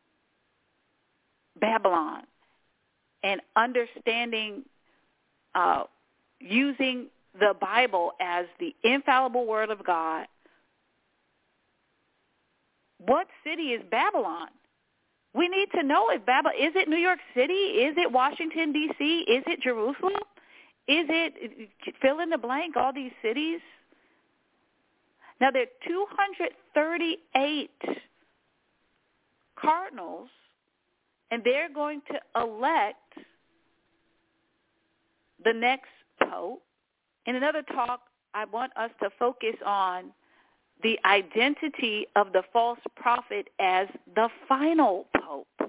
Babylon and understanding, uh, using the Bible as the infallible word of God. What city is Babylon? We need to know if Babylon, is it New York City? Is it Washington, D C? Is it Jerusalem? Is it, fill in the blank, all these cities? Now, there are two hundred thirty-eight cardinals, and they're going to elect the next pope. In another talk, I want us to focus on the identity of the false prophet as the final pope.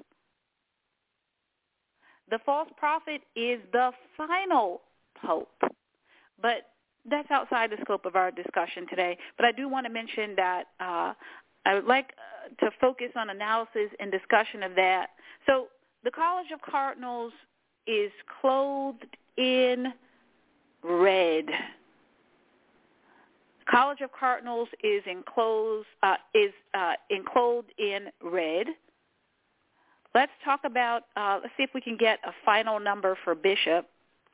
The false prophet is the final pope. But that's outside the scope of our discussion today. But I do want to mention that uh, I would like uh, to focus on analysis and discussion of that. So the College of Cardinals is clothed in red. College of Cardinals is enclosed uh, is uh, enclosed in red. Let's talk about. Uh, let's see if we can get a final number for bishop.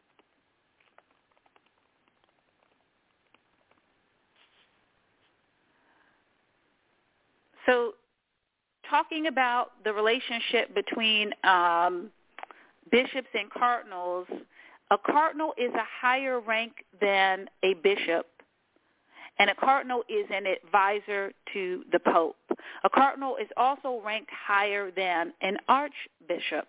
So, talking about the relationship between um, bishops and cardinals, a cardinal is a higher rank than a bishop. And a cardinal is an advisor to the Pope. A cardinal is also ranked higher than an archbishop.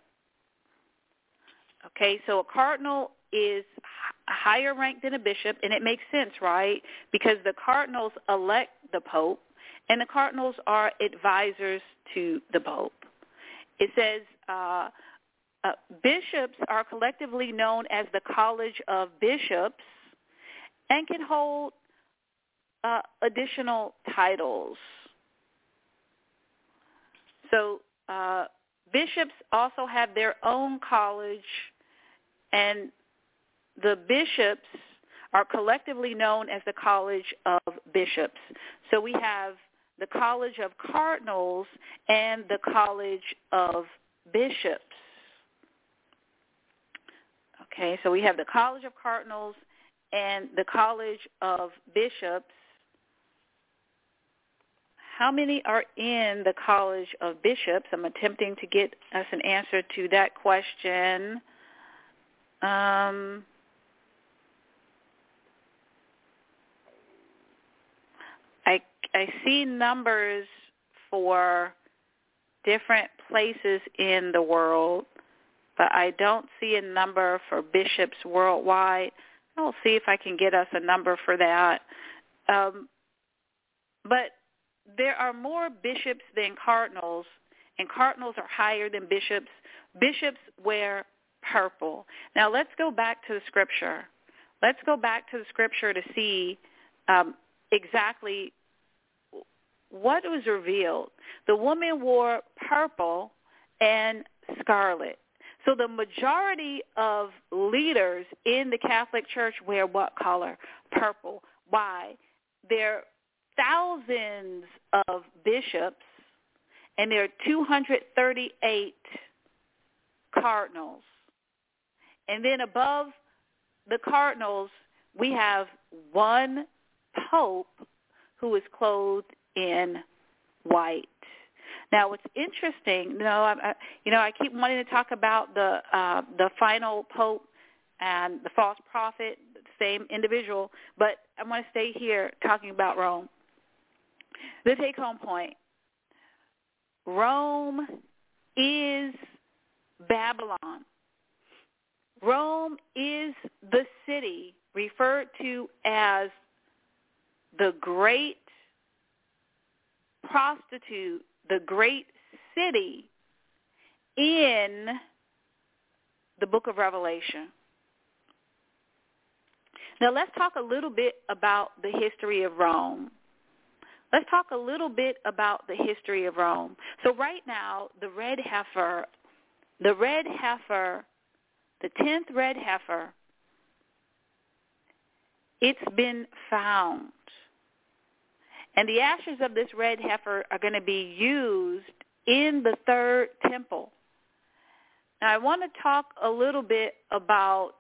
Okay, so a cardinal is higher ranked than a bishop, and it makes sense, right? Because the cardinals elect the Pope, and the cardinals are advisors to the Pope. It says uh, uh, bishops are collectively known as the College of Bishops and can hold Uh, additional titles. So uh, bishops also have their own college, and the bishops are collectively known as the College of Bishops. So we have the College of Cardinals and the College of Bishops. Okay, so we have the College of Cardinals and the College of Bishops. How many are in the College of Bishops? I'm attempting to get us an answer to that question. Um, I, I see numbers for different places in the world, but I don't see a number for bishops worldwide. I'll see if I can get us a number for that. Um, but there are more bishops than cardinals, and cardinals are higher than bishops. Bishops wear purple. Now, let's go back to the scripture. Let's go back to the scripture to see um, exactly what was revealed. The woman wore purple and scarlet. So the majority of leaders in the Catholic Church wear what color? Purple. Why? There are thousands of bishops, and there are two hundred thirty-eight cardinals. And then above the cardinals, we have one pope who is clothed in white. Now, what's interesting, you know, I, you know, I keep wanting to talk about the uh, the final pope and the false prophet, the same individual, but I want to stay here talking about Rome. The take-home point: Rome is Babylon. Rome is the city referred to as the great prostitute, the great city in the book of Revelation. Now let's talk a little bit about the history of Rome. Let's talk a little bit about the history of Rome. So right now, the red heifer, the red heifer, the tenth red heifer, it's been found. And the ashes of this red heifer are going to be used in the third temple. Now I want to talk a little bit about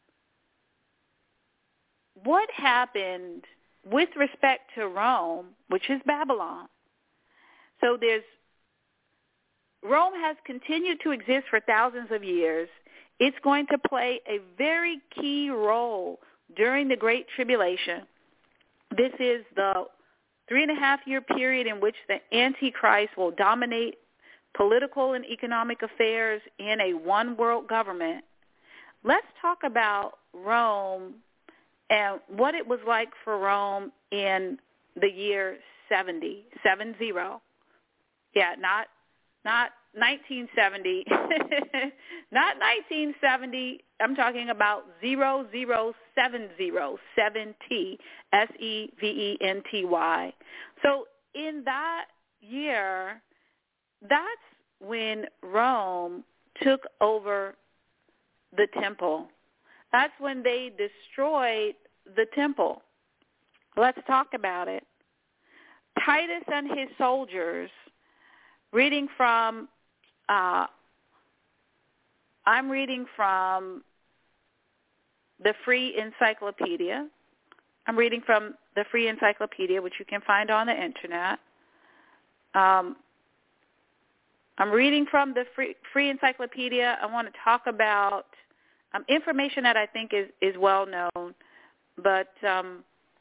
what happened with respect to Rome, which is Babylon. So there's Rome has continued to exist for thousands of years. It's going to play a very key role during the Great Tribulation. This is the three and a half year period in which the Antichrist will dominate political and economic affairs in a one world government. Let's talk about Rome and what it was like for Rome in the year seventy, seven zero. Yeah, not not nineteen seventy, not nineteen seventy. I'm talking about zero zero seven zero, seventy, S E V E N T Y. So in that year, that's when Rome took over the temple. That's when they destroyed the temple. Let's talk about it. Titus and his soldiers, reading from, uh, I'm reading from the Free Encyclopedia. I'm reading from the Free Encyclopedia, which you can find on the Internet. Um, I'm reading from the Free, Free Encyclopedia. I want to talk about um, information that I think is, is well known, but um,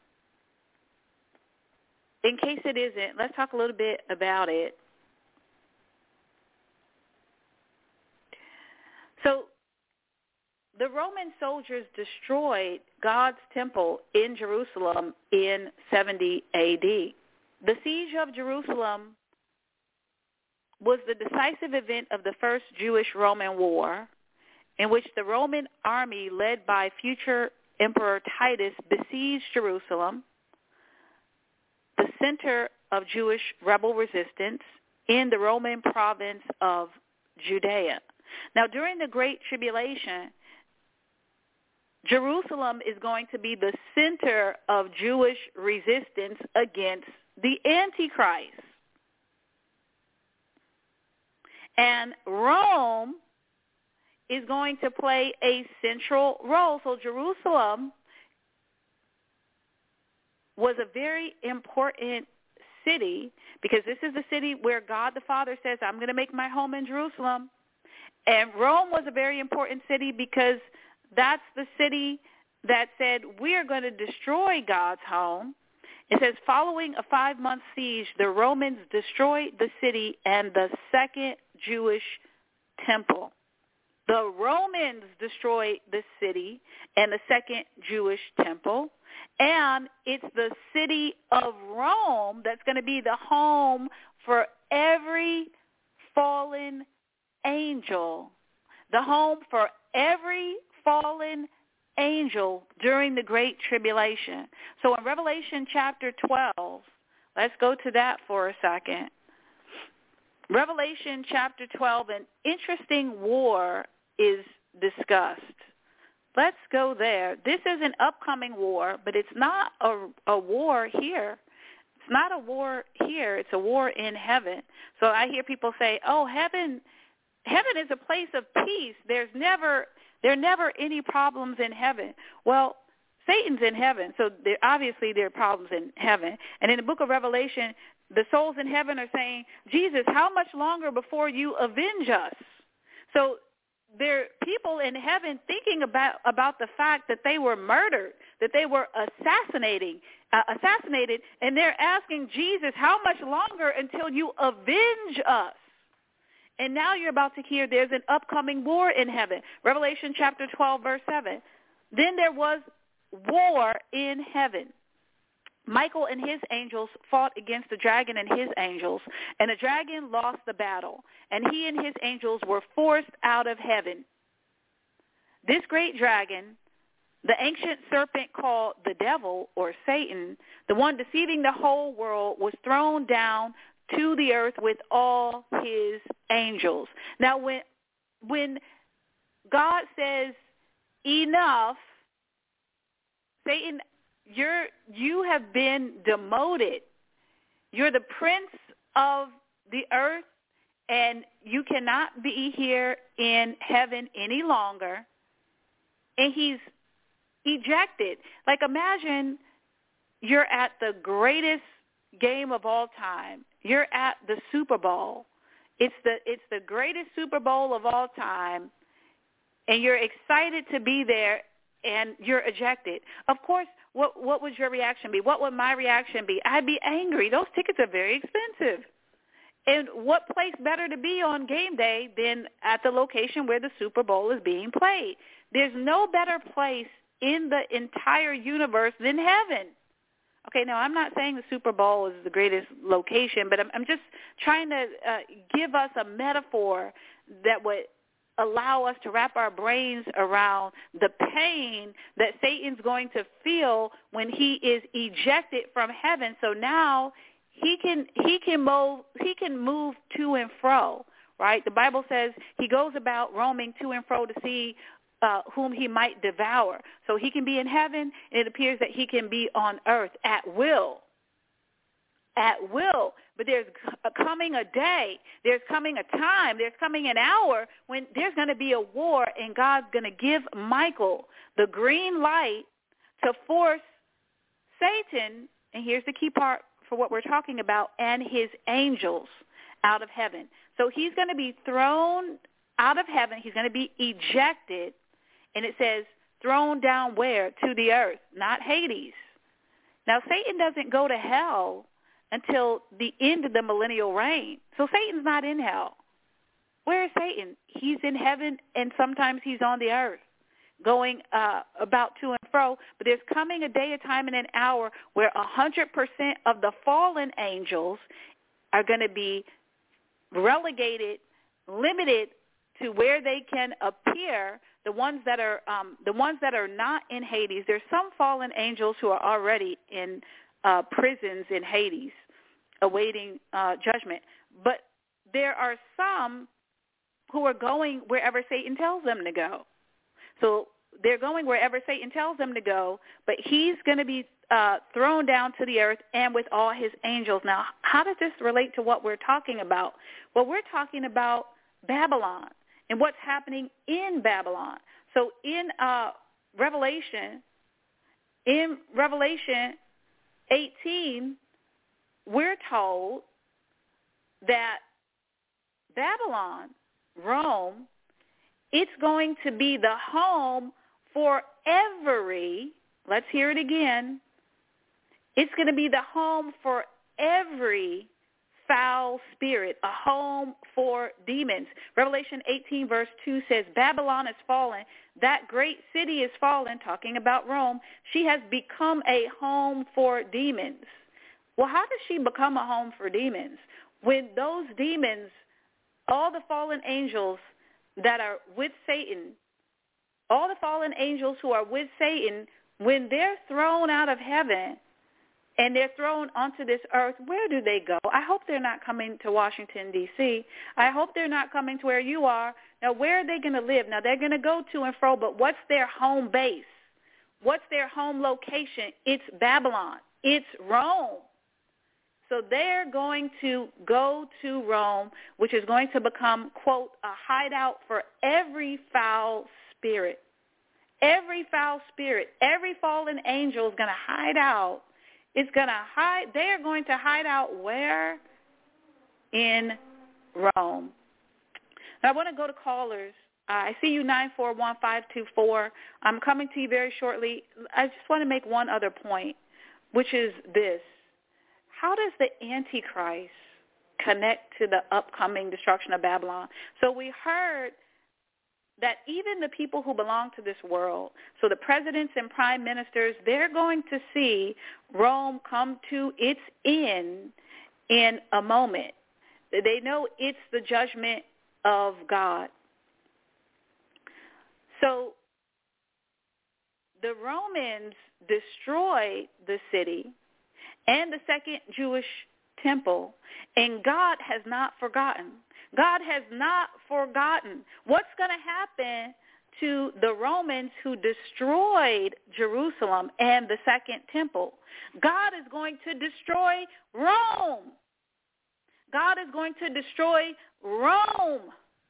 in case it isn't, let's talk a little bit about it. So the Roman soldiers destroyed God's temple in Jerusalem in seventy A D. The siege of Jerusalem was the decisive event of the First Jewish-Roman War, in which the Roman army led by future Emperor Titus besieged Jerusalem, the center of Jewish rebel resistance in the Roman province of Judea. Now, during the Great Tribulation, Jerusalem is going to be the center of Jewish resistance against the Antichrist. And Rome is going to play a central role. So Jerusalem was a very important city because this is the city where God the Father says, I'm going to make my home in Jerusalem. And Rome was a very important city because that's the city that said, we are going to destroy God's home. It says, following a five-month siege, the Romans destroyed the city and the second Jewish temple. The Romans destroyed the city and the second Jewish temple, and it's the city of Rome that's going to be the home for every fallen angel, the home for every fallen angel during the Great Tribulation. So in Revelation chapter twelve, let's go to that for a second. Revelation chapter twelve, an interesting war is discussed. Let's go there. This is an upcoming war, but it's not a, a war here. It's not a war here. It's a war in heaven. So I hear people say, oh, heaven heaven is a place of peace. There's never there are never any problems in heaven. Well, Satan's in heaven, so there, obviously there are problems in heaven. And in the book of Revelation, the souls in heaven are saying, Jesus, how much longer before you avenge us? So there are people in heaven thinking about, about the fact that they were murdered, that they were assassinating, uh, assassinated, and they're asking Jesus, how much longer until you avenge us? And now you're about to hear there's an upcoming war in heaven. Revelation chapter twelve, verse seven. Then there was war in heaven. Michael and his angels fought against the dragon and his angels, and the dragon lost the battle, and he and his angels were forced out of heaven. This great dragon, The ancient serpent called the devil or Satan, the one deceiving the whole world, was thrown down to the earth with all his angels. Now, when when God says enough, Satan, you're you have been demoted. You're the prince of the earth, and you cannot be here in heaven any longer. And he's ejected. Like, imagine you're at the greatest game of all time. You're at the Super Bowl. It's the it's the greatest Super Bowl of all time, and you're excited to be there, and you're ejected. Of course, what what would your reaction be? What would my reaction be? I'd be angry. Those tickets are very expensive. And what place better to be on game day than at the location where the Super Bowl is being played? There's no better place in the entire universe than heaven. Okay, now I'm not saying the Super Bowl is the greatest location, but I'm, I'm just trying to uh, give us a metaphor that would allow us to wrap our brains around the pain that Satan's going to feel when he is ejected from heaven. So now he can he can move he can move to and fro, right? The Bible says he goes about roaming to and fro to see Uh, whom he might devour. So he can be in heaven, and it appears that he can be on earth at will. At will. But there's a coming a day, there's coming a time, there's coming an hour when there's going to be a war, and God's going to give Michael the green light to force Satan, and here's the key part for what we're talking about, and his angels out of heaven. So he's going to be thrown out of heaven. He's going to be ejected. And it says, thrown down where? To the earth, not Hades. Now, Satan doesn't go to hell until the end of the millennial reign. So Satan's not in hell. Where is Satan? He's in heaven, and sometimes he's on the earth, going uh, about to and fro. But there's coming a day, a time, and an hour where one hundred percent of the fallen angels are going to be relegated, limited to where they can appear. The ones that are um, the ones that are not in Hades. There's some fallen angels who are already in uh, prisons in Hades, awaiting uh, judgment. But there are some who are going wherever Satan tells them to go. So they're going wherever Satan tells them to go, but he's going to be uh, thrown down to the earth and with all his angels. Now, how does this relate to what we're talking about? Well, we're talking about Babylon and what's happening in Babylon. So in uh, Revelation, in Revelation eighteen, we're told that Babylon, Rome, it's going to be the home for every, let's hear it again, it's going to be the home for every foul spirit, a home for demons. Revelation eighteen verse two says, Babylon is fallen, that great city is fallen, talking about Rome. She has become a home for demons. Well, how does she become a home for demons? When those demons, all the fallen angels that are with Satan, all the fallen angels who are with Satan, when they're thrown out of heaven, and they're thrown onto this earth, where do they go? I hope they're not coming to Washington, D C I hope they're not coming to where you are. Now, where are they going to live? Now, they're going to go to and fro, but what's their home base? What's their home location? It's Babylon. It's Rome. So they're going to go to Rome, which is going to become, quote, a hideout for every foul spirit. Every foul spirit, every fallen angel is going to hide out. It's going to hide. They are going to hide out where? In Rome. Now, I want to go to callers. Uh, I see you, nine four one, five two four. I'm coming to you very shortly. I just want to make one other point, which is this. How does the Antichrist connect to the upcoming destruction of Babylon? So we heard that even the people who belong to this world, so the presidents and prime ministers, they're going to see Rome come to its end in a moment. They know it's the judgment of God. So the Romans destroyed the city and the second Jewish temple, and God has not forgotten. God has not forgotten. What's going to happen to the Romans who destroyed Jerusalem and the second temple? God is going to destroy Rome. God is going to destroy Rome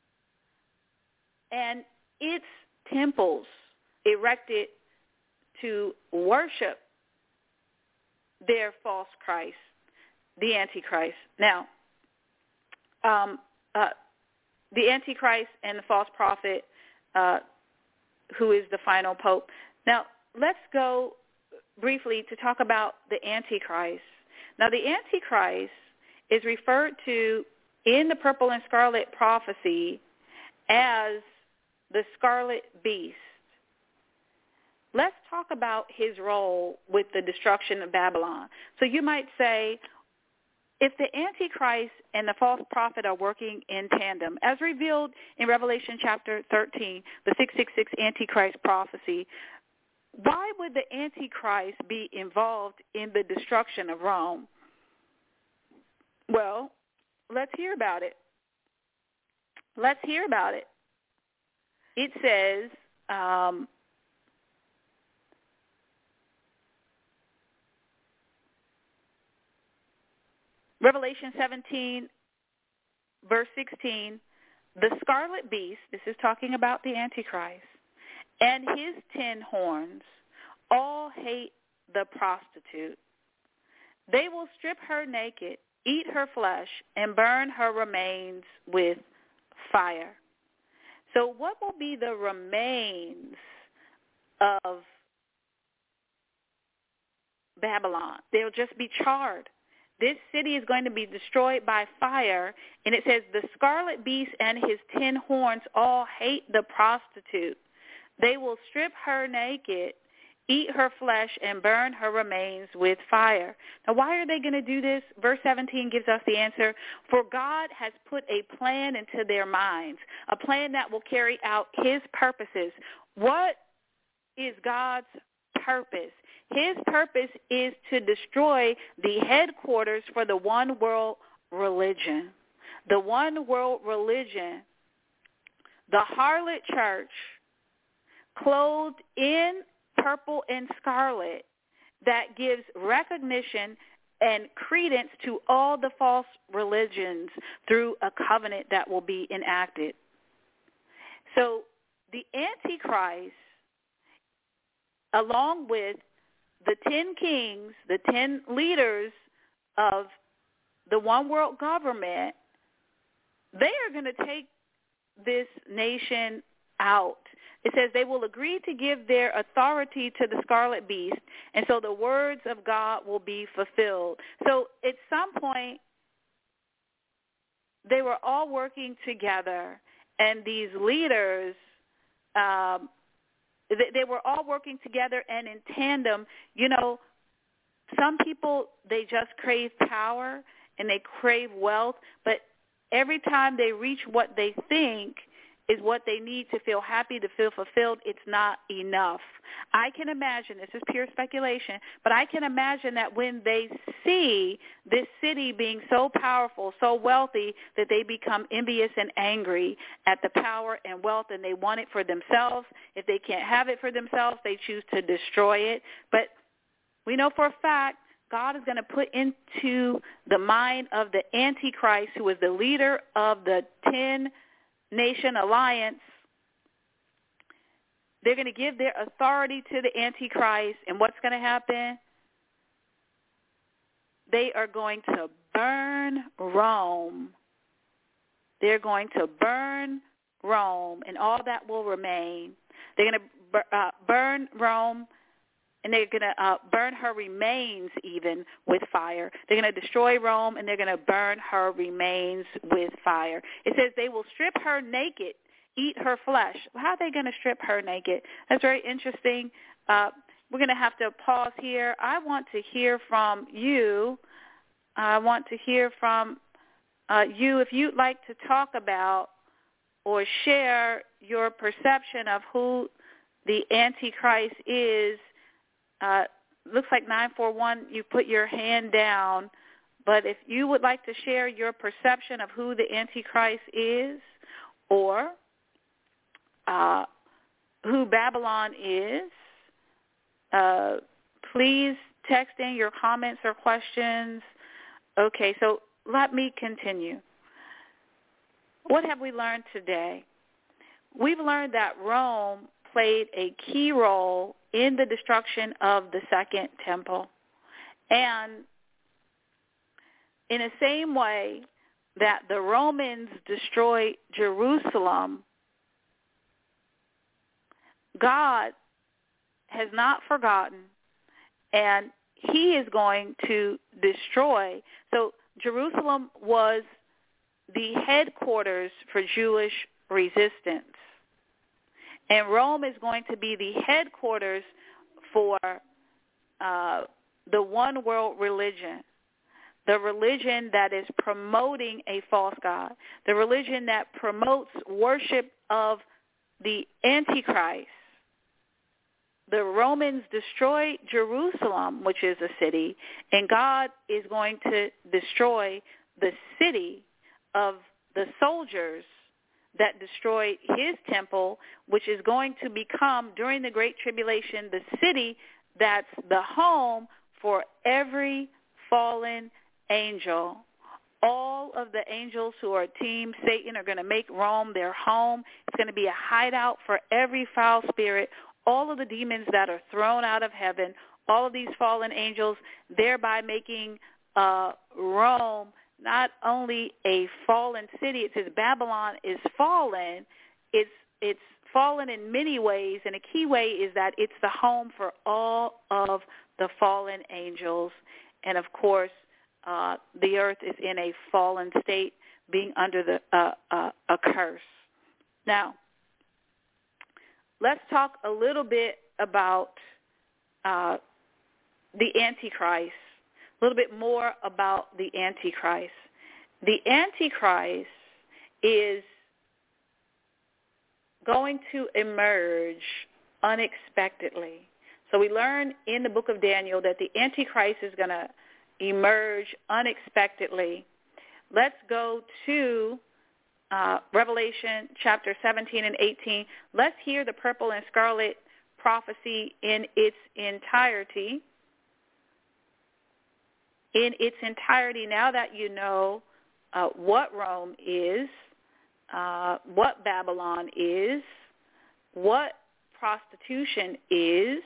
and its temples erected to worship their false Christ, the Antichrist. Now, um, uh, the Antichrist and the false prophet, uh, who is the final pope. Now, let's go briefly to talk about the Antichrist. Now, the Antichrist is referred to in the purple and scarlet prophecy as the scarlet beast. Let's talk about his role with the destruction of Babylon. So you might say, if the Antichrist and the false prophet are working in tandem, as revealed in Revelation chapter thirteen, the six six six Antichrist prophecy, why would the Antichrist be involved in the destruction of Rome? Well, let's hear about it. Let's hear about it. It says, um, Revelation seventeen, verse sixteen, the scarlet beast, this is talking about the Antichrist, and his ten horns all hate the prostitute. They will strip her naked, eat her flesh, and burn her remains with fire. So what will be the remains of Babylon? They'll just be charred. This city is going to be destroyed by fire, and it says the scarlet beast and his ten horns all hate the prostitute. They will strip her naked, eat her flesh, and burn her remains with fire. Now, why are they going to do this? Verse seventeen gives us the answer. For God has put a plan into their minds, a plan that will carry out his purposes. What is God's purpose? His purpose is to destroy the headquarters for the one world religion. The one world religion, the harlot church, clothed in purple and scarlet, that gives recognition and credence to all the false religions through a covenant that will be enacted. So the Antichrist, along with the ten kings, the ten leaders of the one world government, they are going to take this nation out. It says they will agree to give their authority to the scarlet beast, and so the words of God will be fulfilled. So at some point, they were all working together, and these leaders, um, they, they were all working together and in tandem. You know, some people, they just crave power and they crave wealth, but every time they reach what they think is what they need to feel happy, to feel fulfilled, it's not enough. I can imagine, this is pure speculation, but I can imagine that when they see this city being so powerful, so wealthy, that they become envious and angry at the power and wealth, and they want it for themselves. If they can't have it for themselves, they choose to destroy it. But we know for a fact God is going to put into the mind of the Antichrist, who is the leader of the ten nation alliance, they're going to give their authority to the Antichrist, and what's going to happen? They are going to burn Rome. They're going to burn Rome, and all that will remain. They're going to uh, burn Rome, and they're going to uh, burn her remains even with fire. They're going to destroy Rome, and they're going to burn her remains with fire. It says they will strip her naked, eat her flesh. How are they going to strip her naked? That's very interesting. Uh, we're going to have to pause here. I want to hear from you. I want to hear from uh, you if you'd like to talk about or share your perception of who the Antichrist is, uh, looks like nine four one, you put your hand down. But if you would like to share your perception of who the Antichrist is, or uh, who Babylon is, uh, please text in your comments or questions. Okay, so let me continue. What have we learned today? We've learned that Rome played a key role in the destruction of the Second Temple. And in the same way that the Romans destroyed Jerusalem, God has not forgotten, and he is going to destroy. So Jerusalem was the headquarters for Jewish resistance, and Rome is going to be the headquarters for uh, the one world religion, the religion that is promoting a false god, the religion that promotes worship of the Antichrist. The Romans destroyed Jerusalem, which is a city, and God is going to destroy the city of the soldiers that destroyed his temple, which is going to become, during the Great Tribulation, the city that's the home for every fallen angel. All of the angels who are Team Satan are going to make Rome their home. It's going to be a hideout for every foul spirit. All of the demons that are thrown out of heaven, all of these fallen angels, thereby making uh, Rome not only a fallen city. It says Babylon is fallen. It's it's fallen in many ways, and a key way is that it's the home for all of the fallen angels. And, of course, uh, the earth is in a fallen state, being under the uh, uh, a curse. Now, let's talk a little bit about uh, the Antichrist, a little bit more about the Antichrist. The Antichrist is going to emerge unexpectedly. So we learn in the book of Daniel that the Antichrist is going to emerge unexpectedly. Let's go to Uh, Revelation chapter seventeen and eighteen. Let's hear the purple and scarlet prophecy in its entirety. In its entirety, now that you know uh, what Rome is, uh, what Babylon is, what prostitution is,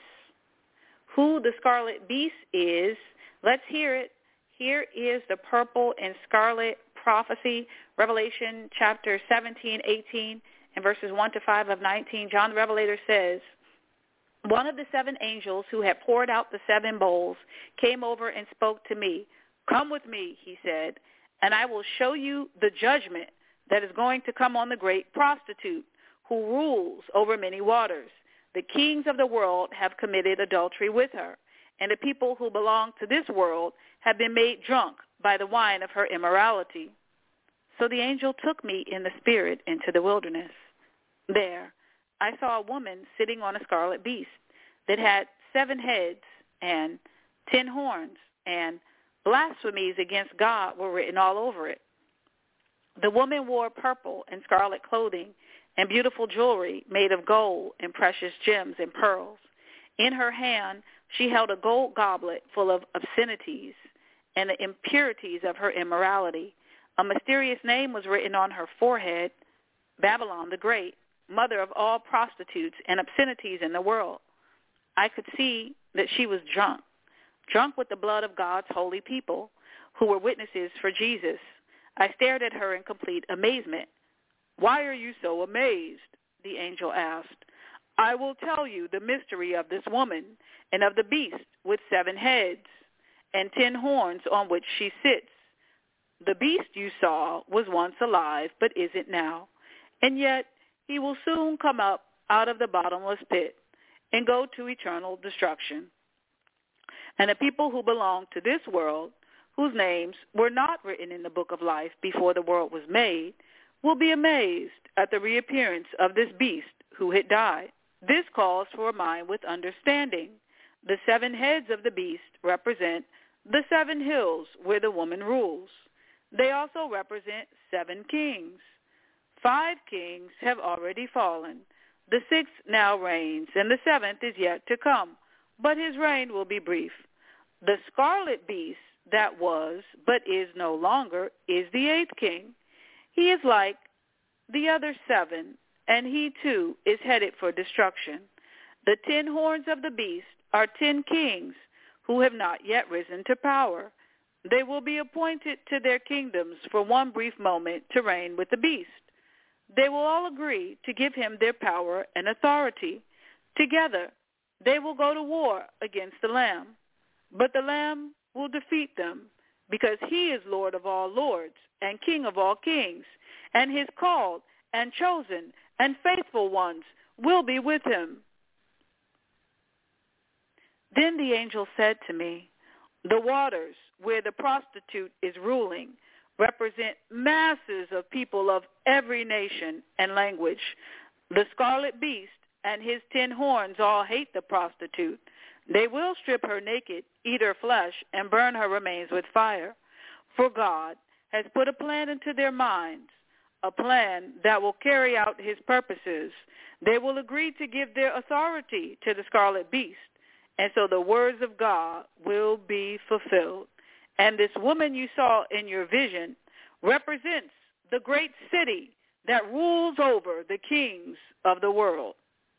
who the scarlet beast is, let's hear it. Here is the purple and scarlet prophecy, Revelation chapter seventeen, eighteen, and verses one to five of nineteen. John the Revelator says, one of the seven angels who had poured out the seven bowls came over and spoke to me. Come with me, he said, and I will show you the judgment that is going to come on the great prostitute who rules over many waters. The kings of the world have committed adultery with her, and the people who belong to this world have been made drunk by the wine of her immorality. So the angel took me in the spirit into the wilderness. There I saw a woman sitting on a scarlet beast that had seven heads and ten horns, and blasphemies against God were written all over it. The woman wore purple and scarlet clothing and beautiful jewelry made of gold and precious gems and pearls. In her hand she held a gold goblet full of obscenities and the impurities of her immorality. A mysterious name was written on her forehead, Babylon the Great, mother of all prostitutes and obscenities in the world. I could see that she was drunk, drunk with the blood of God's holy people, who were witnesses for Jesus. I stared at her in complete amazement. Why are you so amazed? The angel asked. I will tell you the mystery of this woman and of the beast with seven heads and ten horns on which she sits. The beast you saw was once alive, but isn't now, and yet he will soon come up out of the bottomless pit and go to eternal destruction. And the people who belong to this world, whose names were not written in the book of life before the world was made, will be amazed at the reappearance of this beast who had died. This calls for a mind with understanding. The seven heads of the beast represent the seven hills where the woman rules. They also represent seven kings. Five kings have already fallen. The sixth now reigns, and the seventh is yet to come, but his reign will be brief. The scarlet beast that was, but is no longer, is the eighth king. He is like the other seven, and he too is headed for destruction. The ten horns of the beast are ten kings who have not yet risen to power. They will be appointed to their kingdoms for one brief moment to reign with the beast. They will all agree to give him their power and authority. Together, they will go to war against the Lamb. But the Lamb will defeat them, because he is Lord of all lords and King of all kings, and his called and chosen and faithful ones will be with him. Then the angel said to me, the waters where the prostitute is ruling represent masses of people of every nation and language. The scarlet beast and his ten horns all hate the prostitute. They will strip her naked, eat her flesh, and burn her remains with fire. For God has put a plan into their minds, a plan that will carry out his purposes. They will agree to give their authority to the scarlet beast, and so the words of God will be fulfilled. And this woman you saw in your vision represents the great city that rules over the kings of the world.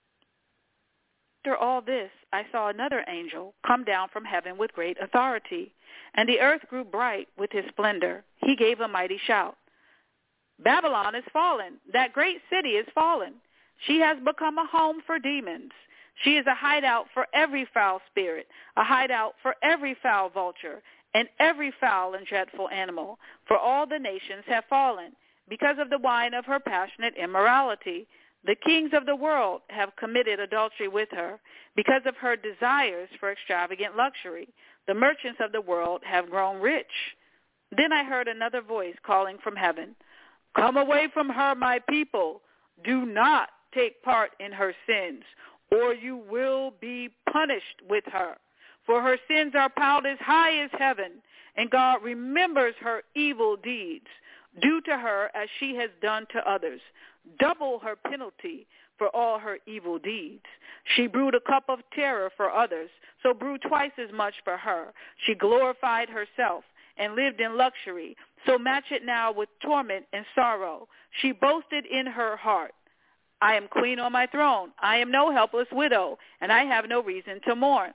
After all this, I saw another angel come down from heaven with great authority, and the earth grew bright with his splendor. He gave a mighty shout. Babylon is fallen. That great city is fallen. She has become a home for demons. She is a hideout for every foul spirit, a hideout for every foul vulture, and every foul and dreadful animal. For all the nations have fallen because of the wine of her passionate immorality. The kings of the world have committed adultery with her because of her desires for extravagant luxury. The merchants of the world have grown rich. Then I heard another voice calling from heaven, come away from her, my people. Do not take part in her sins, or you will be punished with her. For her sins are piled as high as heaven, and God remembers her evil deeds. Do to her as she has done to others. Double her penalty for all her evil deeds. She brewed a cup of terror for others, so brew twice as much for her. She glorified herself and lived in luxury, so match it now with torment and sorrow. She boasted in her heart, I am queen on my throne. I am no helpless widow, and I have no reason to mourn.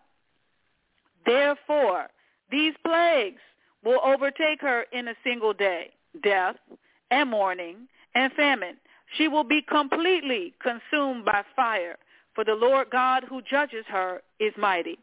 Therefore, these plagues will overtake her in a single day, death and mourning and famine. She will be completely consumed by fire, for the Lord God who judges her is mighty.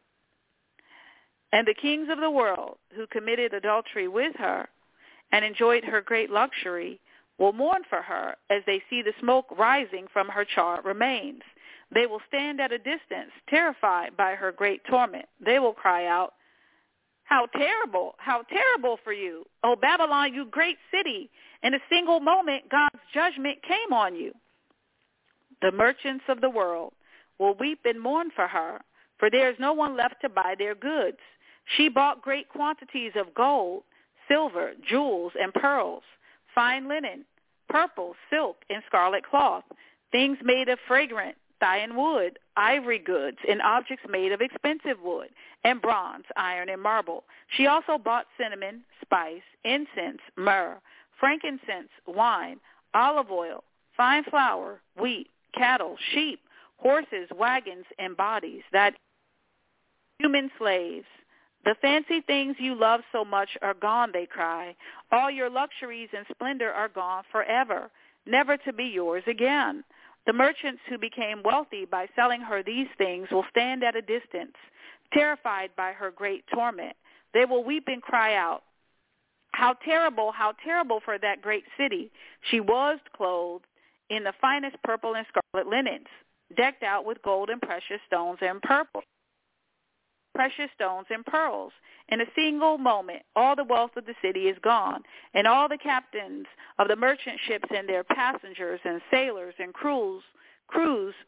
And the kings of the world who committed adultery with her and enjoyed her great luxury will mourn for her as they see the smoke rising from her charred remains. They will stand at a distance, terrified by her great torment. They will cry out, how terrible, how terrible for you, O Babylon, you great city. In a single moment, God's judgment came on you. The merchants of the world will weep and mourn for her, for there is no one left to buy their goods. She bought great quantities of gold, silver, jewels, and pearls, fine linen, purple, silk, and scarlet cloth, things made of fragrant Thyan wood, ivory goods, and objects made of expensive wood, and bronze, iron, and marble. She also bought cinnamon, spice, incense, myrrh, frankincense, wine, olive oil, fine flour, wheat, cattle, sheep, horses, wagons, and bodies, that human slaves. The fancy things you love so much are gone, they cry. All your luxuries and splendor are gone forever, never to be yours again. The merchants who became wealthy by selling her these things will stand at a distance, terrified by her great torment. They will weep and cry out, how terrible, how terrible for that great city. She was clothed in the finest purple and scarlet linens, decked out with gold and precious stones and purple, precious stones and pearls. In a single moment, all the wealth of the city is gone, and all the captains of the merchant ships and their passengers and sailors and crews, crews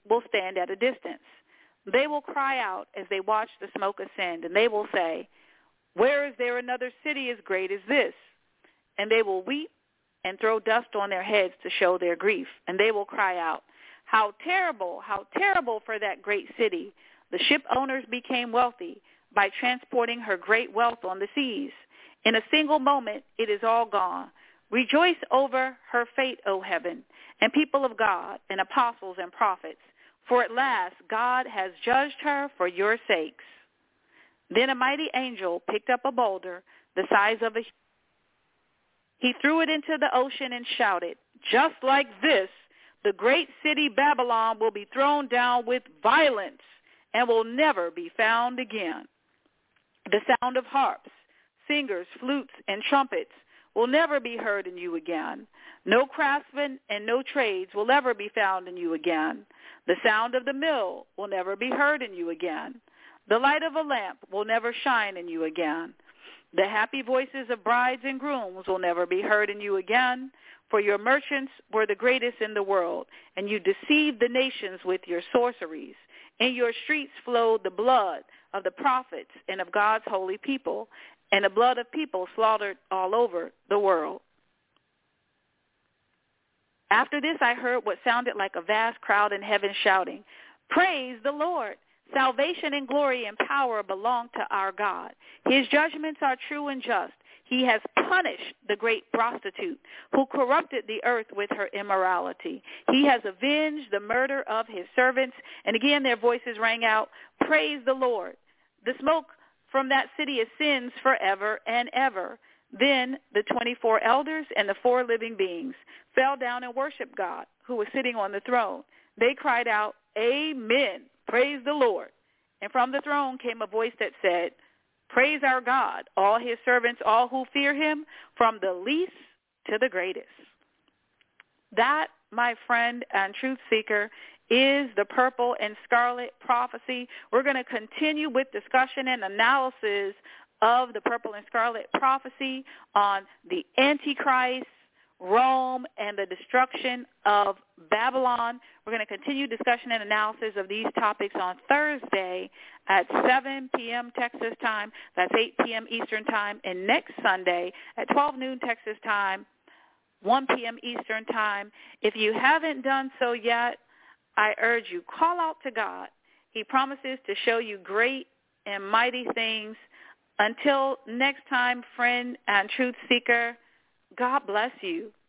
will stand at a distance. They will cry out as they watch the smoke ascend, and they will say, where is there another city as great as this? And they will weep and throw dust on their heads to show their grief. And they will cry out, how terrible, how terrible for that great city. The ship owners became wealthy by transporting her great wealth on the seas. In a single moment, it is all gone. Rejoice over her fate, O heaven, and people of God, and apostles and prophets, for at last God has judged her for your sakes. Then a mighty angel picked up a boulder the size of a... He threw it into the ocean and shouted, just like this, the great city Babylon will be thrown down with violence and will never be found again. The sound of harps, singers, flutes, and trumpets will never be heard in you again. No craftsmen and no trades will ever be found in you again. The sound of the mill will never be heard in you again. The light of a lamp will never shine in you again. The happy voices of brides and grooms will never be heard in you again, for your merchants were the greatest in the world, and you deceived the nations with your sorceries. In your streets flowed the blood of the prophets and of God's holy people, and the blood of people slaughtered all over the world. After this I heard what sounded like a vast crowd in heaven shouting, praise the Lord! Salvation and glory and power belong to our God. His judgments are true and just. He has punished the great prostitute who corrupted the earth with her immorality. He has avenged the murder of his servants. And again their voices rang out, praise the Lord. The smoke from that city ascends forever and ever. Then the twenty-four elders and the four living beings fell down and worshiped God, who was sitting on the throne. They cried out, Amen. Praise the Lord. And from the throne came a voice that said, praise our God, all his servants, all who fear him, from the least to the greatest. That, my friend and truth seeker, is the purple and scarlet prophecy. We're going to continue with discussion and analysis of the purple and scarlet prophecy on the Antichrist, Rome, and the destruction of Babylon. We're going to continue discussion and analysis of these topics on Thursday at seven p.m. Texas time. That's eight p.m. Eastern time. And next Sunday at twelve noon Texas time, one p.m. Eastern time. If you haven't done so yet, I urge you, call out to God. He promises to show you great and mighty things. Until next time, friend and truth seeker, God bless you.